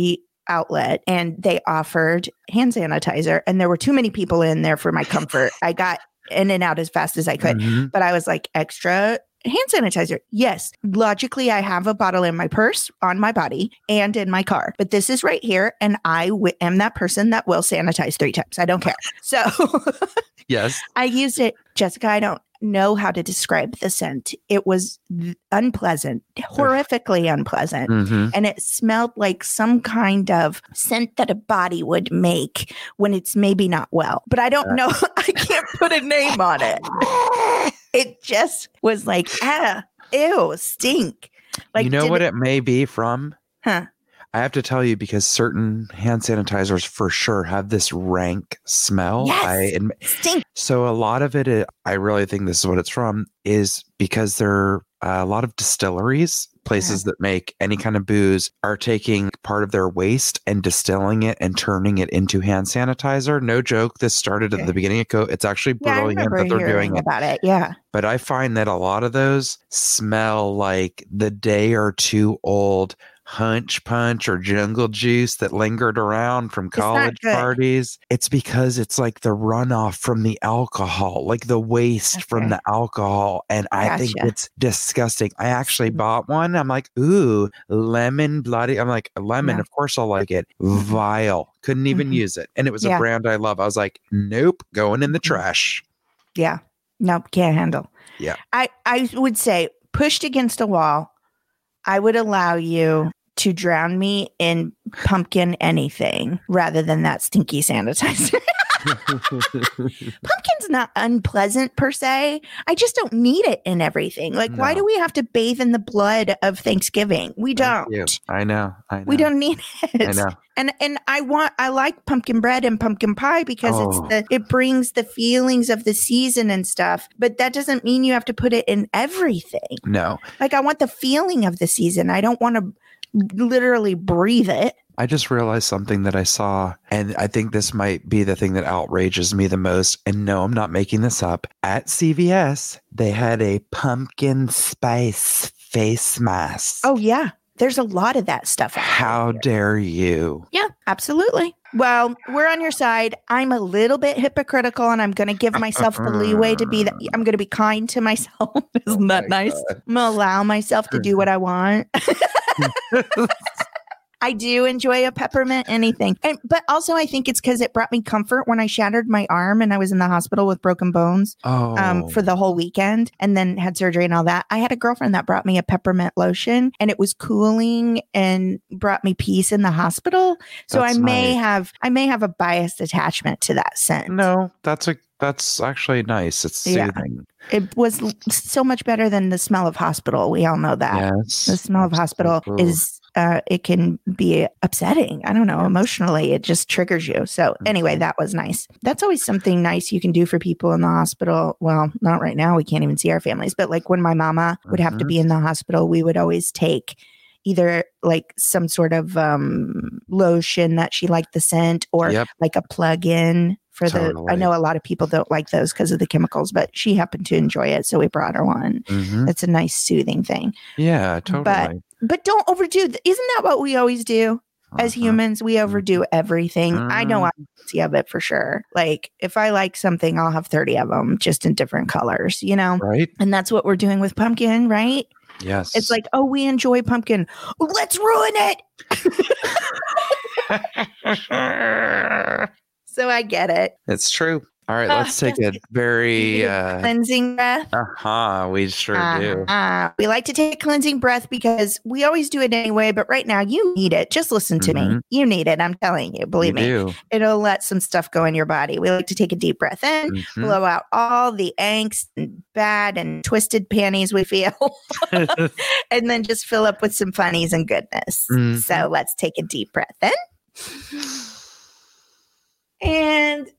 outlet and they offered hand sanitizer, and there were too many people in there for my comfort. I got in and out as fast as I could, Mhm. but I was like, extra hand sanitizer. Yes, logically, I have a bottle in my purse, on my body, and in my car, but this is right here, and I am that person that will sanitize 3 times. I don't care. So Yes. I used it. Jessica, I don't know how to describe the scent. It was unpleasant, horrifically unpleasant. Mhm. And it smelled like some kind of scent that a body would make when it's maybe not well. But I don't know. I can't put a name on it. It just was like, ew, stink. Like, you know what it may be from? Huh? I have to tell you, because certain hand sanitizers for sure have this rank smell. Yes. Stink. So a lot of it, I really think this is what it's from, is because there are a lot of distilleries, places that make any kind of booze, are taking part of their waste and distilling it and turning it into hand sanitizer. No joke. This started at the beginning of COVID. It's actually Yeah, I brilliant remember that they're hearing doing it. about it. Yeah. But I find that a lot of those smell like the day or two old Hunch Punch or Jungle Juice that lingered around from college parties. It's because it's like the runoff from the alcohol, like the waste from the alcohol. And I think it's disgusting. I actually bought one. I'm like, ooh, lemon bloody. I'm like, lemon, of course I'll like it. Vile. Couldn't even use it. And it was a brand I love. I was like, nope, going in the trash. Yeah. Nope, can't handle. Yeah. I would say, pushed against a wall, I would allow you to drown me in pumpkin anything rather than that stinky sanitizer. Pumpkin's not unpleasant per se. I just don't need it in everything. Like, why do we have to bathe in the blood of Thanksgiving? We don't. I know. We don't need it. I know. And I like pumpkin bread and pumpkin pie because it brings the feelings of the season and stuff. But that doesn't mean you have to put it in everything. No. Like, I want the feeling of the season. I don't want to literally breathe it. I just realized something that I saw, and I think this might be the thing that outrages me the most. And no, I'm not making this up. At CVS, they had a pumpkin spice face mask. Oh, yeah. There's a lot of that stuff. How dare you? Yeah, absolutely. Well, we're on your side. I'm a little bit hypocritical, and I'm going to give myself the leeway to be that. I'm going to be kind to myself. Isn't that nice? God. I'm going to allow myself to do what I want. I do enjoy a peppermint anything. But also I think it's because it brought me comfort when I shattered my arm and I was in the hospital with broken bones for the whole weekend and then had surgery and all that. I had a girlfriend that brought me a peppermint lotion and it was cooling and brought me peace in the hospital. So I may have a biased attachment to that scent. No, that's actually nice. It's soothing. It was so much better than the smell of hospital. We all know that. Yes. The smell of hospital is it can be upsetting. I don't know. Emotionally, it just triggers you. So anyway, that was nice. That's always something nice you can do for people in the hospital. Well, not right now. We can't even see our families. But like when my mama would have to be in the hospital, we would always take either like some sort of lotion that she liked the scent or like a plug-in for I know a lot of people don't like those because of the chemicals, but she happened to enjoy it. So we brought her one. It's a nice soothing thing. Yeah, totally. But don't overdo. Isn't that what we always do as humans? We overdo everything. I know I'm guilty of it for sure. Like if I like something, I'll have 30 of them just in different colors, you know? Right. And that's what we're doing with pumpkin, right? Yes. It's like, oh, we enjoy pumpkin. Let's ruin it. So I get it. It's true. All right, let's take a very cleansing breath. We sure do. We like to take a cleansing breath because we always do it anyway, but right now you need it. Just listen to me. You need it. I'm telling you. Believe me. It'll let some stuff go in your body. We like to take a deep breath in, blow out all the angst and bad and twisted panties we feel, and then just fill up with some funnies and goodness. So let's take a deep breath in. And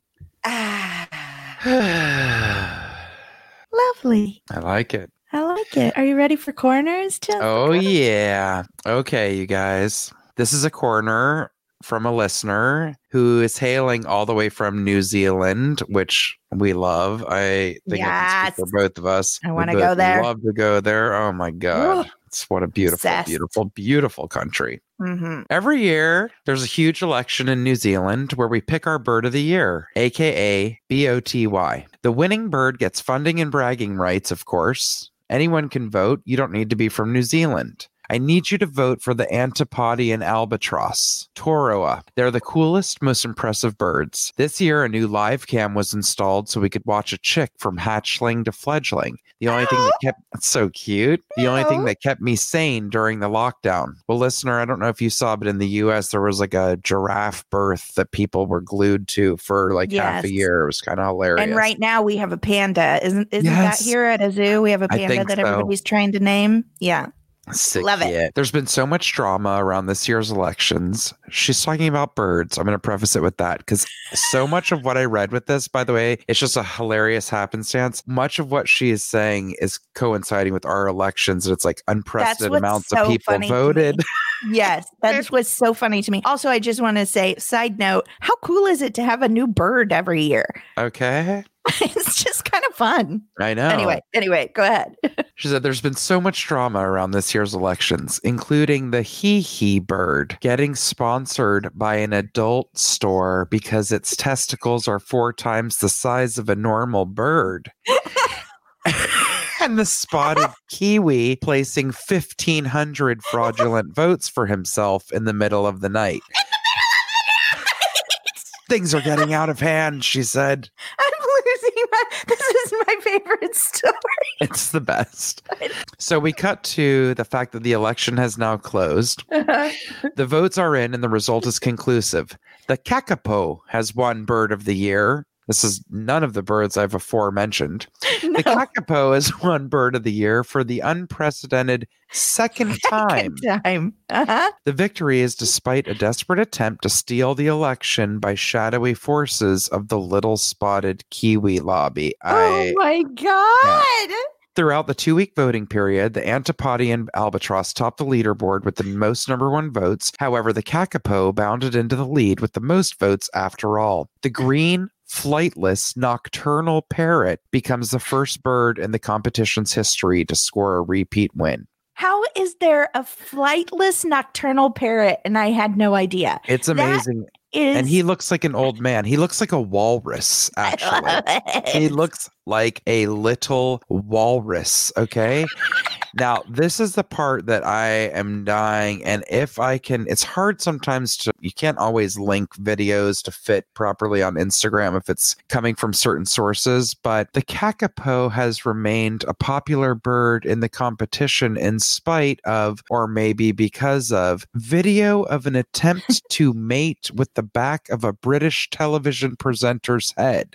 lovely. I like it. I like it. Are you ready for corners, Jessica? Oh, yeah. Okay, you guys. This is a corner from a listener who is hailing all the way from New Zealand, which we love. I think I can speak for both of us. I want to go there. Love to go there. Oh, my God. It's what a beautiful, Obsessed. beautiful, beautiful country. Mm-hmm. Every year, there's a huge election in New Zealand where we pick our bird of the year, aka BOTY. The winning bird gets funding and bragging rights, of course. Anyone can vote. You don't need to be from New Zealand. I need you to vote for the Antipodean albatross, Toroa. They're the coolest, most impressive birds. This year, a new live cam was installed so we could watch a chick from hatchling to fledgling. The only thing that kept it's so cute. The only thing that kept me sane during the lockdown. Well, listener, I don't know if you saw, but in the US, there was like a giraffe birth that people were glued to for like half a year. It was kind of hilarious. And right now we have a panda. Isn't that here at a zoo? We have a panda that everybody's trying to name. Yeah. Sick. Love it. There's been so much drama around this year's elections. She's talking about birds. I'm going to preface it with that because so much of what I read with this, by the way, it's just a hilarious happenstance. Much of what she is saying is coinciding with our elections. And it's like unprecedented amounts of people voted. Yes, that was so funny to me. Also, I just want to say, side note, how cool is it to have a new bird every year? Okay. It's just kind of fun. I know. Anyway, go ahead. She said there's been so much drama around this year's elections, including the hee bird getting sponsored by an adult store because its testicles are 4 times the size of a normal bird. And the spotted kiwi placing 1,500 fraudulent votes for himself in the middle of the night. Things are getting out of hand, she said. This is my favorite story. It's the best. So we cut to the fact that the election has now closed. The votes are in and the result is conclusive. The kakapo has won bird of the year. This is none of the birds I've aforementioned. No. The kakapo has won bird of the year for the unprecedented second time. The victory is despite a desperate attempt to steal the election by shadowy forces of the little spotted kiwi lobby. Oh my God. Yeah. Throughout the 2-week voting period, the Antipodean albatross topped the leaderboard with the most number 1 votes. However, the kakapo bounded into the lead with the most votes after all. The green, flightless nocturnal parrot becomes the first bird in the competition's history to score a repeat win. How is there a flightless nocturnal parrot? And I had no idea. It's amazing. And he looks like an old man. He looks like a walrus, actually. He looks like a little walrus, okay? Now, this is the part that I am dying. And if I can, it's hard sometimes to, you can't always link videos to fit properly on Instagram if it's coming from certain sources. But the kakapo has remained a popular bird in the competition in spite of, or maybe because of, video of an attempt to mate with the back of a British television presenter's head.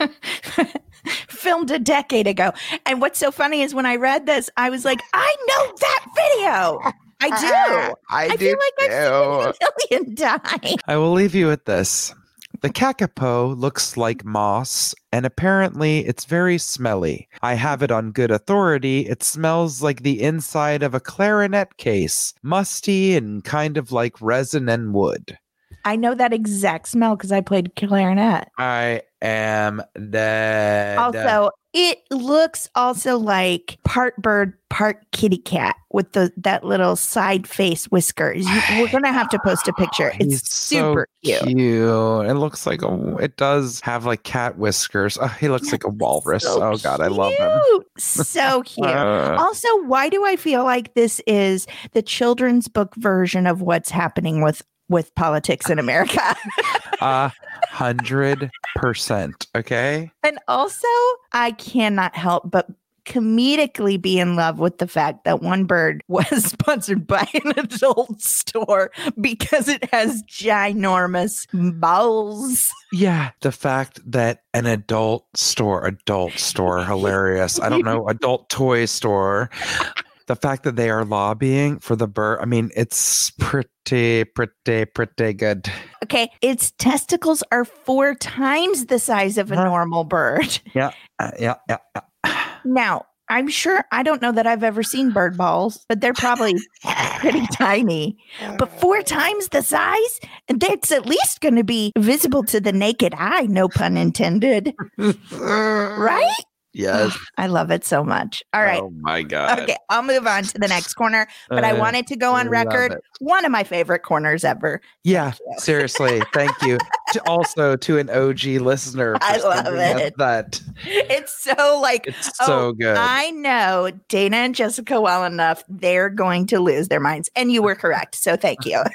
Filmed a decade ago. And what's so funny is when I read this, I was like, I know that video. I do. I feel like I've seen it a million times. I will leave you with this. The kakapo looks like moss, and apparently it's very smelly. I have it on good authority. It smells like the inside of a clarinet case, musty and kind of like resin and wood. I know that exact smell because I played clarinet. I am dead. Also, it looks also like part bird, part kitty cat with that little side face whiskers. We're going to have to post a picture. It's super so cute. It looks like it does have like cat whiskers. Oh, he looks like a walrus. So God, I love him. So cute. Also, why do I feel like this is the children's book version of what's happening with politics in America? 100%. Okay. And also, I cannot help but comedically be in love with the fact that one bird was sponsored by an adult store because it has ginormous balls. Yeah, the fact that an adult store, hilarious. I don't know, adult toy store. The fact that they are lobbying for the bird, I mean, it's pretty good. Okay, its testicles are 4 times the size of a normal bird. Yeah. Now, I'm sure, I don't know that I've ever seen bird balls, but they're probably pretty tiny. But 4 times the size? And that's at least going to be visible to the naked eye, no pun intended. Right? Yes. I love it so much. All right. Oh my God. Okay, I'll move on to the next corner, but I wanted to go on love record. it. One of my favorite corners ever. Yeah, seriously. Thank you. Also to an OG listener. For I love sending us it. That. It's so like, It's so good. I know Dana and Jessica well enough. They're going to lose their minds. And you were correct. So thank you.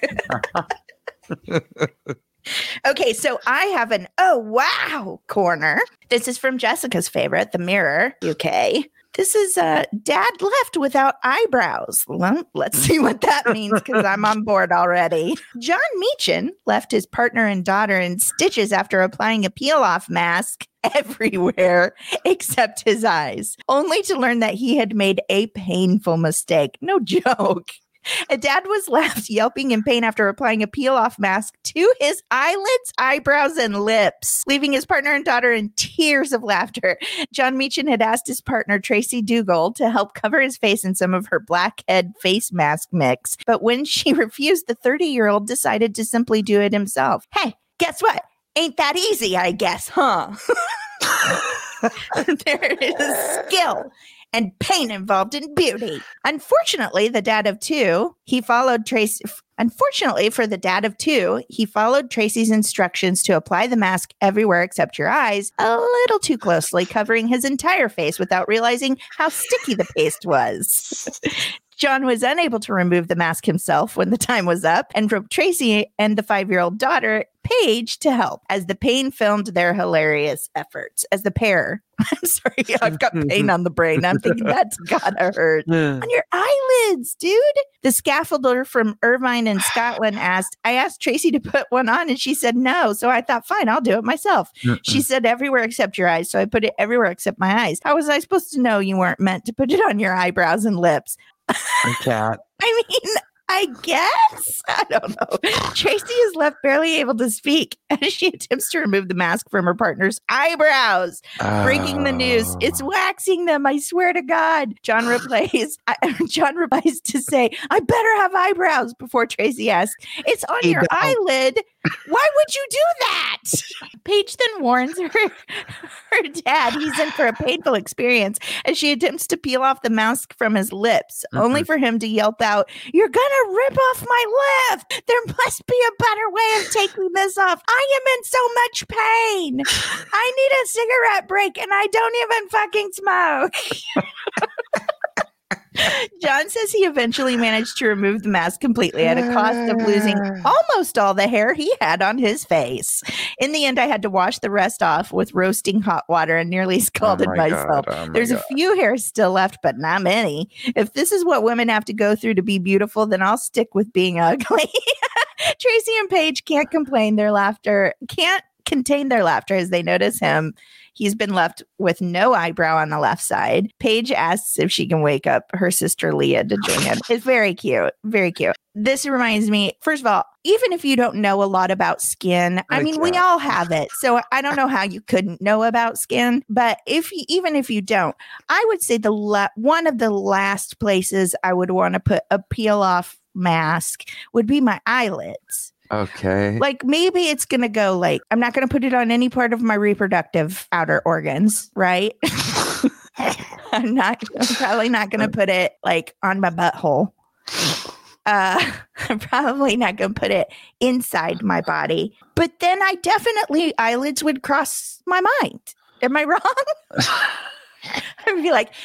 Okay, so I have an oh wow corner. This is from Jessica's favorite, The Mirror UK. This is Dad left without eyebrows. Well, let's see what that means because I'm on board already. John Meechan left his partner and daughter in stitches after applying a peel-off mask everywhere except his eyes, only to learn that he had made a painful mistake. No joke. A dad was left yelping in pain after applying a peel-off mask to his eyelids, eyebrows, and lips, leaving his partner and daughter in tears of laughter. John Meechan had asked his partner, Tracy Dougal, to help cover his face in some of her blackhead face mask mix. But when she refused, the 30-year-old decided to simply do it himself. Hey, guess what? Ain't that easy, I guess, huh? There is skill and pain involved in beauty. Unfortunately, for the dad of two, he followed Tracy's instructions to apply the mask everywhere except your eyes a little too closely, covering his entire face without realizing how sticky the paste was. John was unable to remove the mask himself when the time was up and wrote Tracy and the 5-year-old daughter, Paige, to help as the pain filmed their hilarious efforts. As the pair, I'm sorry, I've got pain on the brain. I'm thinking that's gotta hurt. On your eyelids, dude. The scaffolder from Irvine in Scotland I asked Tracy to put one on and she said no. So I thought, fine, I'll do it myself. She said everywhere except your eyes. So I put it everywhere except my eyes. How was I supposed to know you weren't meant to put it on your eyebrows and lips? I can't. I mean, I guess. I don't know. Tracy is left barely able to speak as she attempts to remove the mask from her partner's eyebrows. Breaking the news. It's waxing them, I swear to God. John replies to say, I better have eyebrows, before Tracy asks, it's on your eyelid. Why would you do that? Paige then warns her dad he's in for a painful experience as she attempts to peel off the mask from his lips, only for him to yelp out, you're gonna rip off my lip! There must be a better way of taking this off. I am in so much pain. I need a cigarette break and I don't even fucking smoke. John says he eventually managed to remove the mask completely at a cost of losing almost all the hair he had on his face. In the end, I had to wash the rest off with roasting hot water and nearly scalded myself. There's a few hairs still left, but not many. If this is what women have to go through to be beautiful, then I'll stick with being ugly. Tracy and Paige can't contain their laughter as they notice him. He's been left with no eyebrow on the left side. Paige asks if she can wake up her sister Leah to join him. It's very cute. Very cute. This reminds me, first of all, even if you don't know a lot about skin, I mean, we all have it. So I don't know how you couldn't know about skin. But even if you don't, I would say one of the last places I would want to put a peel-off mask would be my eyelids. Okay. Like maybe it's going to go like, I'm not going to put it on any part of my reproductive outer organs, right? I'm probably not going to put it like on my butthole. I'm probably not going to put it inside my body. But then eyelids would cross my mind. Am I wrong? I'd be like,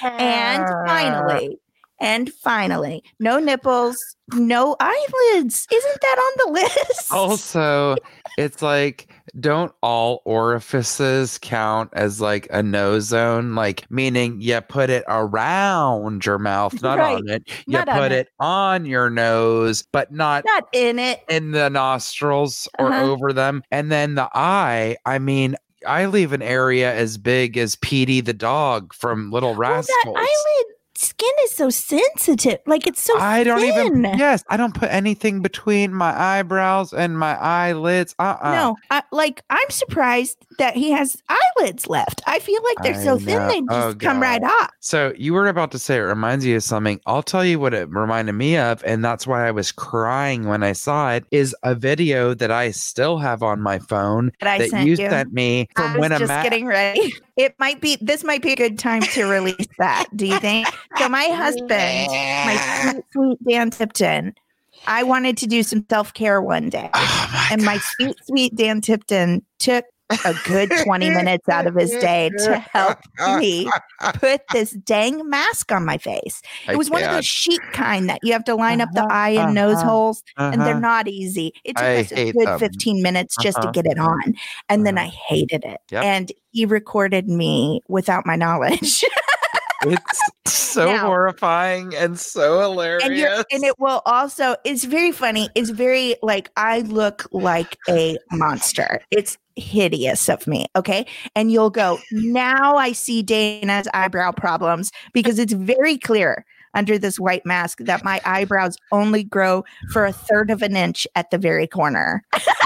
and finally, no nipples, no eyelids. Isn't that on the list? Also, it's like, don't all orifices count as like a no zone? Like, meaning you put it around your mouth, not on it. You put it on your nose, but not in it. In the nostrils or over them. And then the eye, I mean, I leave an area as big as Petey the dog from Little Rascals. Well, that eyelid skin is so sensitive. Like it's so I don't thin. I don't put anything between my eyebrows and my eyelids. No, I'm surprised that he has eyelids left. I feel like they're so thin they just come right off. So you were about to say it reminds you of something. I'll tell you what it reminded me of, and that's why I was crying when I saw it, is a video that I still have on my phone that you sent me from when I'm just getting ready. This might be a good time to release that. Do you think? So my husband, my sweet Dan Tipton, I wanted to do some self-care one day. And my sweet Dan Tipton took a good 20 minutes out of his day to help me put this dang mask on my face. It was one of those sheet kind that you have to line up the eye and nose holes, and they're not easy. It took us a good 15 minutes just to get it on. And then I hated it. Yep. And he recorded me without my knowledge. It's so horrifying and so hilarious. And it will also, it's very funny. It's very like, I look like a monster. It's hideous of me. Okay. And you'll go, now I see Dana's eyebrow problems, because it's very clear under this white mask that my eyebrows only grow for 1/3 of an inch at the very corner.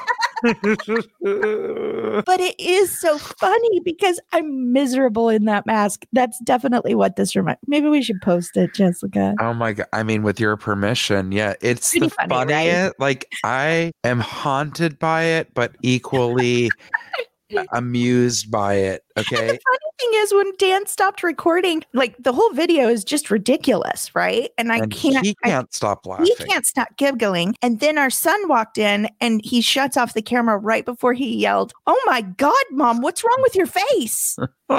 But it is so funny because I'm miserable in that mask. That's definitely what this reminds. Maybe we should post it, Jessica. Oh my God. I mean, with your permission. Yeah. It's the funniest. Right? Like, I am haunted by it, but equally amused by it. Okay. And the funny thing is, when Dan stopped recording, like the whole video is just ridiculous, right? And he can't stop laughing. He can't stop giggling. And then our son walked in and he shuts off the camera right before he yelled, "Oh my God, Mom, what's wrong with your face?"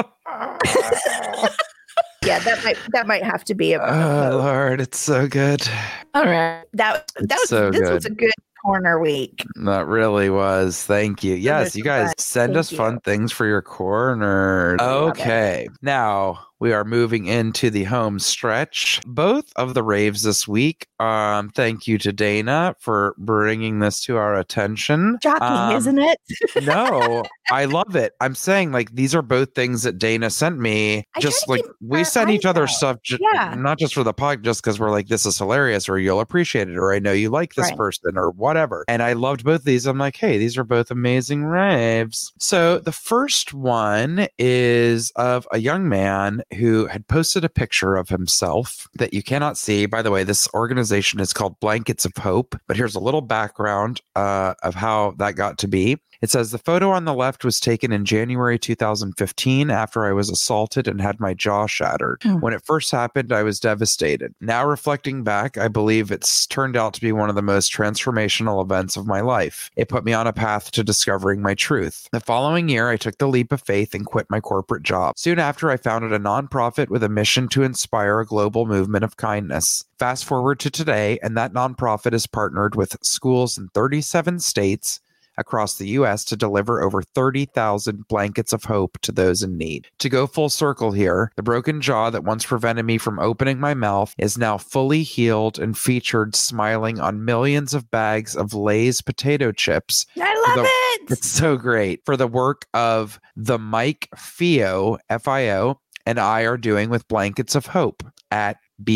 Yeah, that might have to be oh Lord, it's so good. All right. This was a good corner week. That really was. Thank you. Yes, you guys send us fun things for your corners. Okay. Now we are moving into the home stretch. Both of the raves this week. Thank you to Dana for bringing this to our attention. Shocking, isn't it? No, I love it. I'm saying, like, these are both things that Dana sent me. Just like we send each other stuff, not just for the pod, just because we're like, this is hilarious, or you'll appreciate it, or I know you like this person, or whatever. And I loved both of these. I'm like, hey, these are both amazing raves. So the first one is of a young man who had posted a picture of himself that you cannot see. By the way, this organization is called Blankets of Hope, but here's a little background of how that got to be. It says the photo on the left was taken in January 2015 after I was assaulted and had my jaw shattered. When it first happened, I was devastated. Now reflecting back, I believe it's turned out to be one of the most transformational events of my life. It put me on a path to discovering my truth. The following year, I took the leap of faith and quit my corporate job. Soon after, I founded a nonprofit with a mission to inspire a global movement of kindness. Fast forward to today, and that nonprofit is partnered with schools in 37 states across the U.S. to deliver over 30,000 blankets of hope to those in need. To go full circle here, the broken jaw that once prevented me from opening my mouth is now fully healed and featured smiling on millions of bags of Lay's potato chips. I love it! It's so great. For the work of the Mike Fio, F-I-O, and I are doing with Blankets of Hope at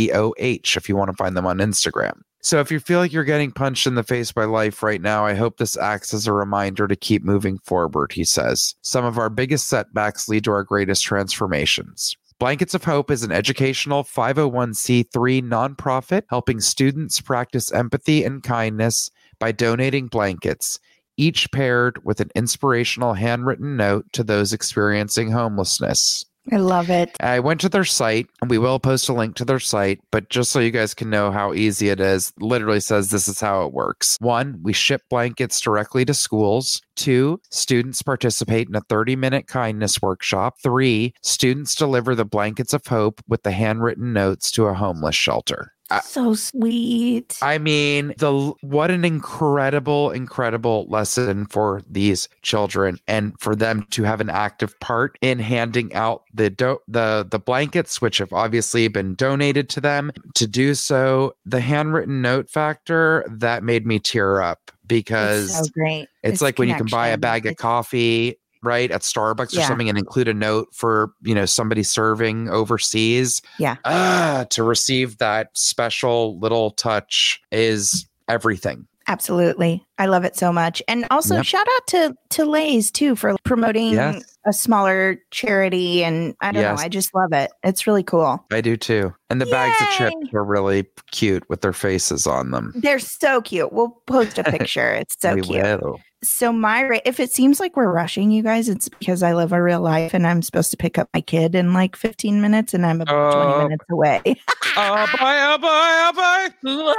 BOH, if you want to find them on Instagram. So if you feel like you're getting punched in the face by life right now, I hope this acts as a reminder to keep moving forward, he says. Some of our biggest setbacks lead to our greatest transformations. Blankets of Hope is an educational 501c3 nonprofit helping students practice empathy and kindness by donating blankets, each paired with an inspirational handwritten note to those experiencing homelessness. I love it. I went to their site, and we will post a link to their site, but just so you guys can know how easy it is, literally says this is how it works. 1, we ship blankets directly to schools. 2, students participate in a 30-minute kindness workshop. 3, students deliver the Blankets of Hope with the handwritten notes to a homeless shelter. So sweet. I mean, what an incredible lesson for these children, and for them to have an active part in handing out the blankets, which have obviously been donated to them. To do so, the handwritten note factor, that made me tear up, because it's so great. It's like when you can buy a bag of coffee right, at Starbucks or Yeah. something and include a note for, somebody serving overseas. Yeah. To receive that special little touch is everything. Absolutely. I love it so much. And also Yep. shout out to Lay's too for promoting Yes. a smaller charity. And I don't know. Yes. I just love it. It's really cool. I do too. And the bags of Yay! chips are really cute with their faces on them. They're so cute. We'll post a picture. It's so We cute. will. So if it seems like we're rushing you guys, it's because I live a real life and I'm supposed to pick up my kid in like 15 minutes and I'm about 20 minutes away. Oh boy.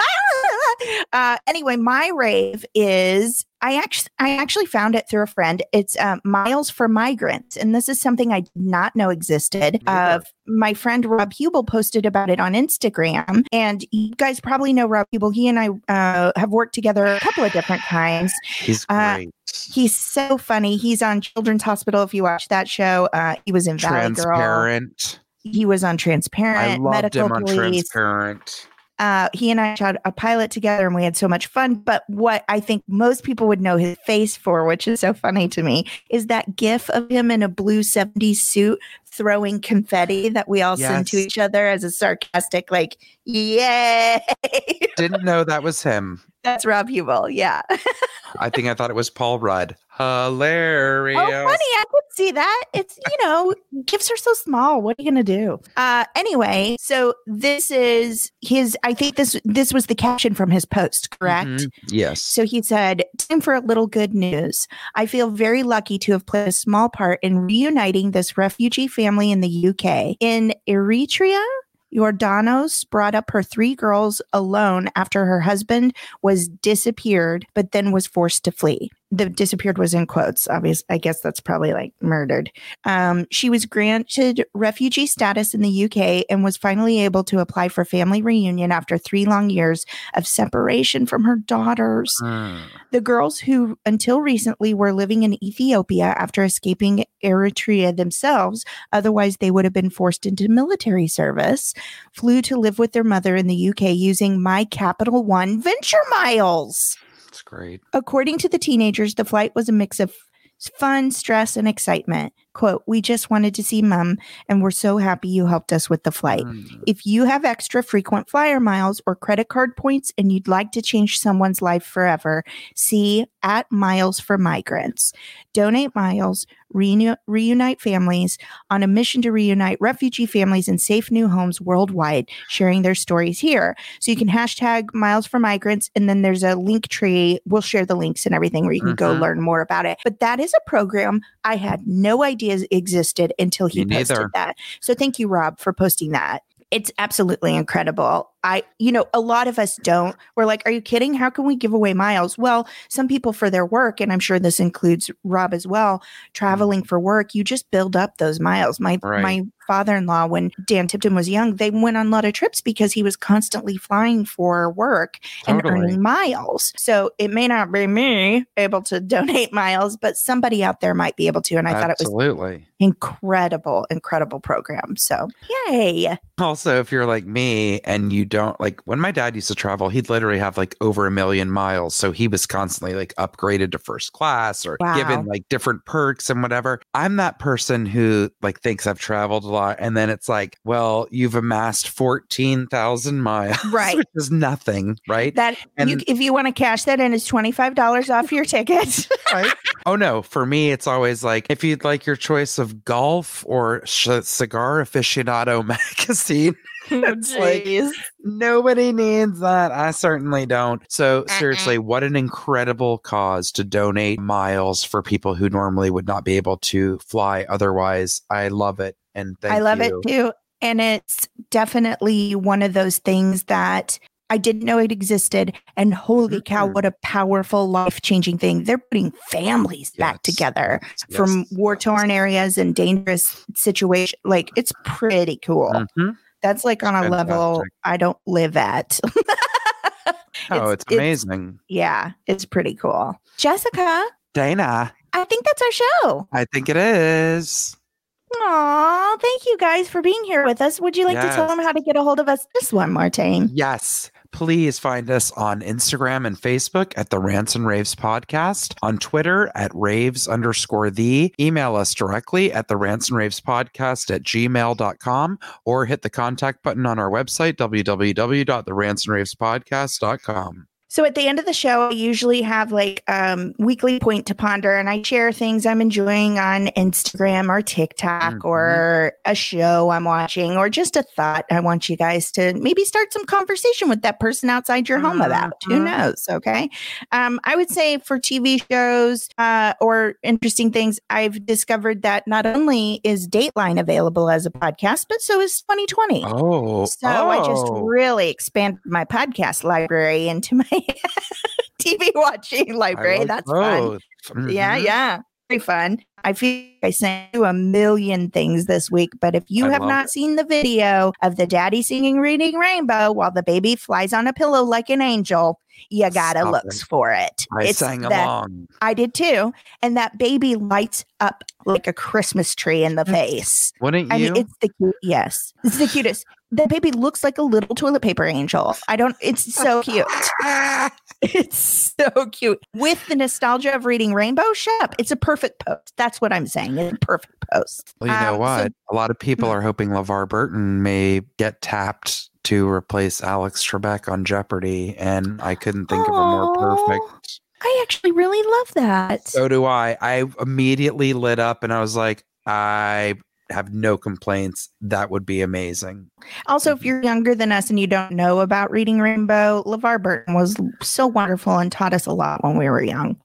Anyway, my rave is I actually found it through a friend. It's Miles for Migrants, and this is something I did not know existed. My friend Rob Hubel posted about it on Instagram, and you guys probably know Rob Hubel. He and I have worked together a couple of different times. He's great. He's so funny. He's on Children's Hospital. If you watch that show, he was in Valley Girl. Transparent. He was on Transparent. I loved Medical him on Police. Transparent. He and I shot a pilot together and we had so much fun. But what I think most people would know his face for, which is so funny to me, is that gif of him in a blue 70s suit throwing confetti that we all send to Yes. each other as a sarcastic, like, yay. Didn't know that was him. That's Rob Hubel. Yeah. I thought it was Paul Rudd. Hilarious. Oh, funny. I could see that. It's, gifts are so small. What are you going to do? Anyway, so this is I think this was the caption from his post, correct? Mhm. Yes. So he said, time for a little good news. I feel very lucky to have played a small part in reuniting this refugee family in the UK. In Eritrea, Jordanos brought up her 3 girls alone after her husband was disappeared, but then was forced to flee. The disappeared was in quotes. Obviously, I guess that's probably like murdered. She was granted refugee status in the UK and was finally able to apply for family reunion after 3 long years of separation from her daughters. The girls, who until recently were living in Ethiopia after escaping Eritrea themselves, otherwise they would have been forced into military service, flew to live with their mother in the UK using My Capital One Venture Miles. That's great. According to the teenagers, the flight was a mix of fun, stress, and excitement. Quote, we just wanted to see Mom, and we're so happy you helped us with the flight. If you have extra frequent flyer miles or credit card points and you'd like to change someone's life forever, see at Miles for Migrants. Donate miles, reunite families on a mission to reunite refugee families in safe new homes worldwide, sharing their stories here. So you can hashtag Miles for Migrants, and then there's a link tree. We'll share the links and everything where you can go learn more about it. But that is a program I had no idea existed until he posted that. So thank you, Rob, for posting that. It's absolutely incredible. A lot of us don't. We're like, are you kidding? How can we give away miles? Well, some people for their work, and I'm sure this includes Rob as well, traveling for work, you just build up those miles. My father-in-law, when Dan Tipton was young, they went on a lot of trips because he was constantly flying for work and earning miles. So it may not be me able to donate miles, but somebody out there might be able to. And I thought it was incredible program. So yay. Also, if you're like me and you don't, like, when my dad used to travel, he'd literally have like over 1 million miles. So he was constantly like upgraded to first class or given like different perks and whatever. I'm that person who like thinks I've traveled a lot. And then it's like, well, you've amassed 14,000 miles, right? Which is nothing, right? If you want to cash that in, it's $25 off your ticket. Right? Oh no, for me, it's always like, if you'd like your choice of golf or Cigar Aficionado magazine, it's like, nobody needs that. I certainly don't. So seriously, what an incredible cause to donate miles for people who normally would not be able to fly otherwise. I love it. And thank you. I love it too. And it's definitely one of those things that I didn't know it existed. And holy cow, what a powerful, life-changing thing. They're putting families back together from war-torn areas and dangerous situations. Like, it's pretty cool. That's like on a level I don't live at. It's amazing. It's pretty cool. Jessica. Dana. I think that's our show. I think it is. Aw, thank you guys for being here with us. Would you like to tell them how to get a hold of us this one more time? Yes. Please find us on Instagram and Facebook at the Rants and Raves Podcast, on Twitter at raves_the. Email us directly at the Rants and Raves Podcast at gmail.com, or hit the contact button on our website, www.therantsandravespodcast.com. So at the end of the show, I usually have like weekly point to ponder, and I share things I'm enjoying on Instagram or TikTok or a show I'm watching or just a thought I want you guys to maybe start some conversation with that person outside your home about. Who knows? Okay. I would say for TV shows or interesting things, I've discovered that not only is Dateline available as a podcast, but so is 2020. I just really expanded my podcast library into my TV watching library. That's fun. Yeah. Very fun. I feel like I sent you a million things this week, but if you have not seen the video of the daddy singing Reading Rainbow while the baby flies on a pillow like an angel, you gotta look for it. I sang along. I did too. And that baby lights up like a Christmas tree in the face. Wouldn't you? I mean, it's the yes. It's the cutest. The baby looks like a little toilet paper angel. It's so cute. It's so cute. With the nostalgia of Reading Rainbow, shut up. It's a perfect post. That's what I'm saying. It's a perfect post. Well, you know what? A lot of people are hoping LeVar Burton may get tapped to replace Alex Trebek on Jeopardy, and I couldn't think of a more perfect. I actually really love that. So do I. I immediately lit up and I was like, I have no complaints. That would be amazing. Also, if you're younger than us and you don't know about Reading Rainbow, LeVar Burton was so wonderful and taught us a lot when we were young.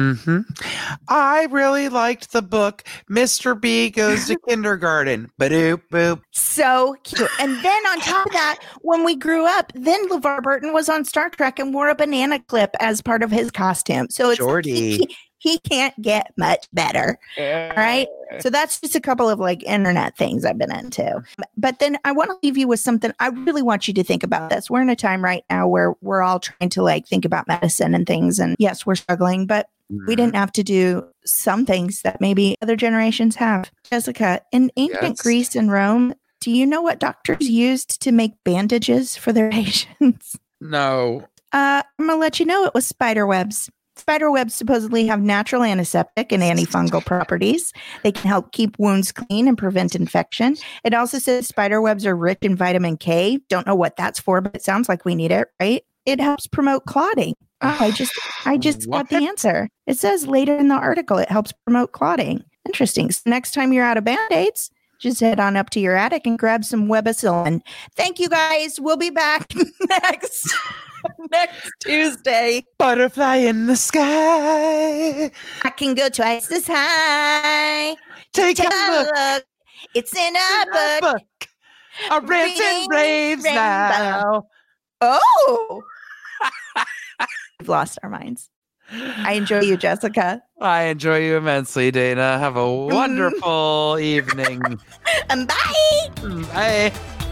I really liked the book Mr. B Goes to Kindergarten. Ba-doop boop. So cute. And then on top of that, when we grew up, then LeVar Burton was on Star Trek and wore a banana clip as part of his costume. So it's Jordy. He can't get much better. All right. So that's just a couple of like internet things I've been into. But then I want to leave you with something. I really want you to think about this. We're in a time right now where we're all trying to like think about medicine and things. And yes, we're struggling, but we didn't have to do some things that maybe other generations have. Jessica, in ancient Greece and Rome, do you know what doctors used to make bandages for their patients? No. I'm going to let you know it was spider webs. Spider webs supposedly have natural antiseptic and antifungal properties. They can help keep wounds clean and prevent infection. It also says spider webs are rich in vitamin K. Don't know what that's for, but it sounds like we need it, right? It helps promote clotting. Oh, I just got the answer. It says later in the article, it helps promote clotting. Interesting. So next time you're out of Band-Aids, just head on up to your attic and grab some Webicillin. Thank you guys. We'll be back next Tuesday. Butterfly in the sky. I can go twice as high. Take a look. It's in a book. A Rants and Raves now. Oh. We've lost our minds. I enjoy you, Jessica. I enjoy you immensely, Dana. Have a wonderful evening. Bye. Bye.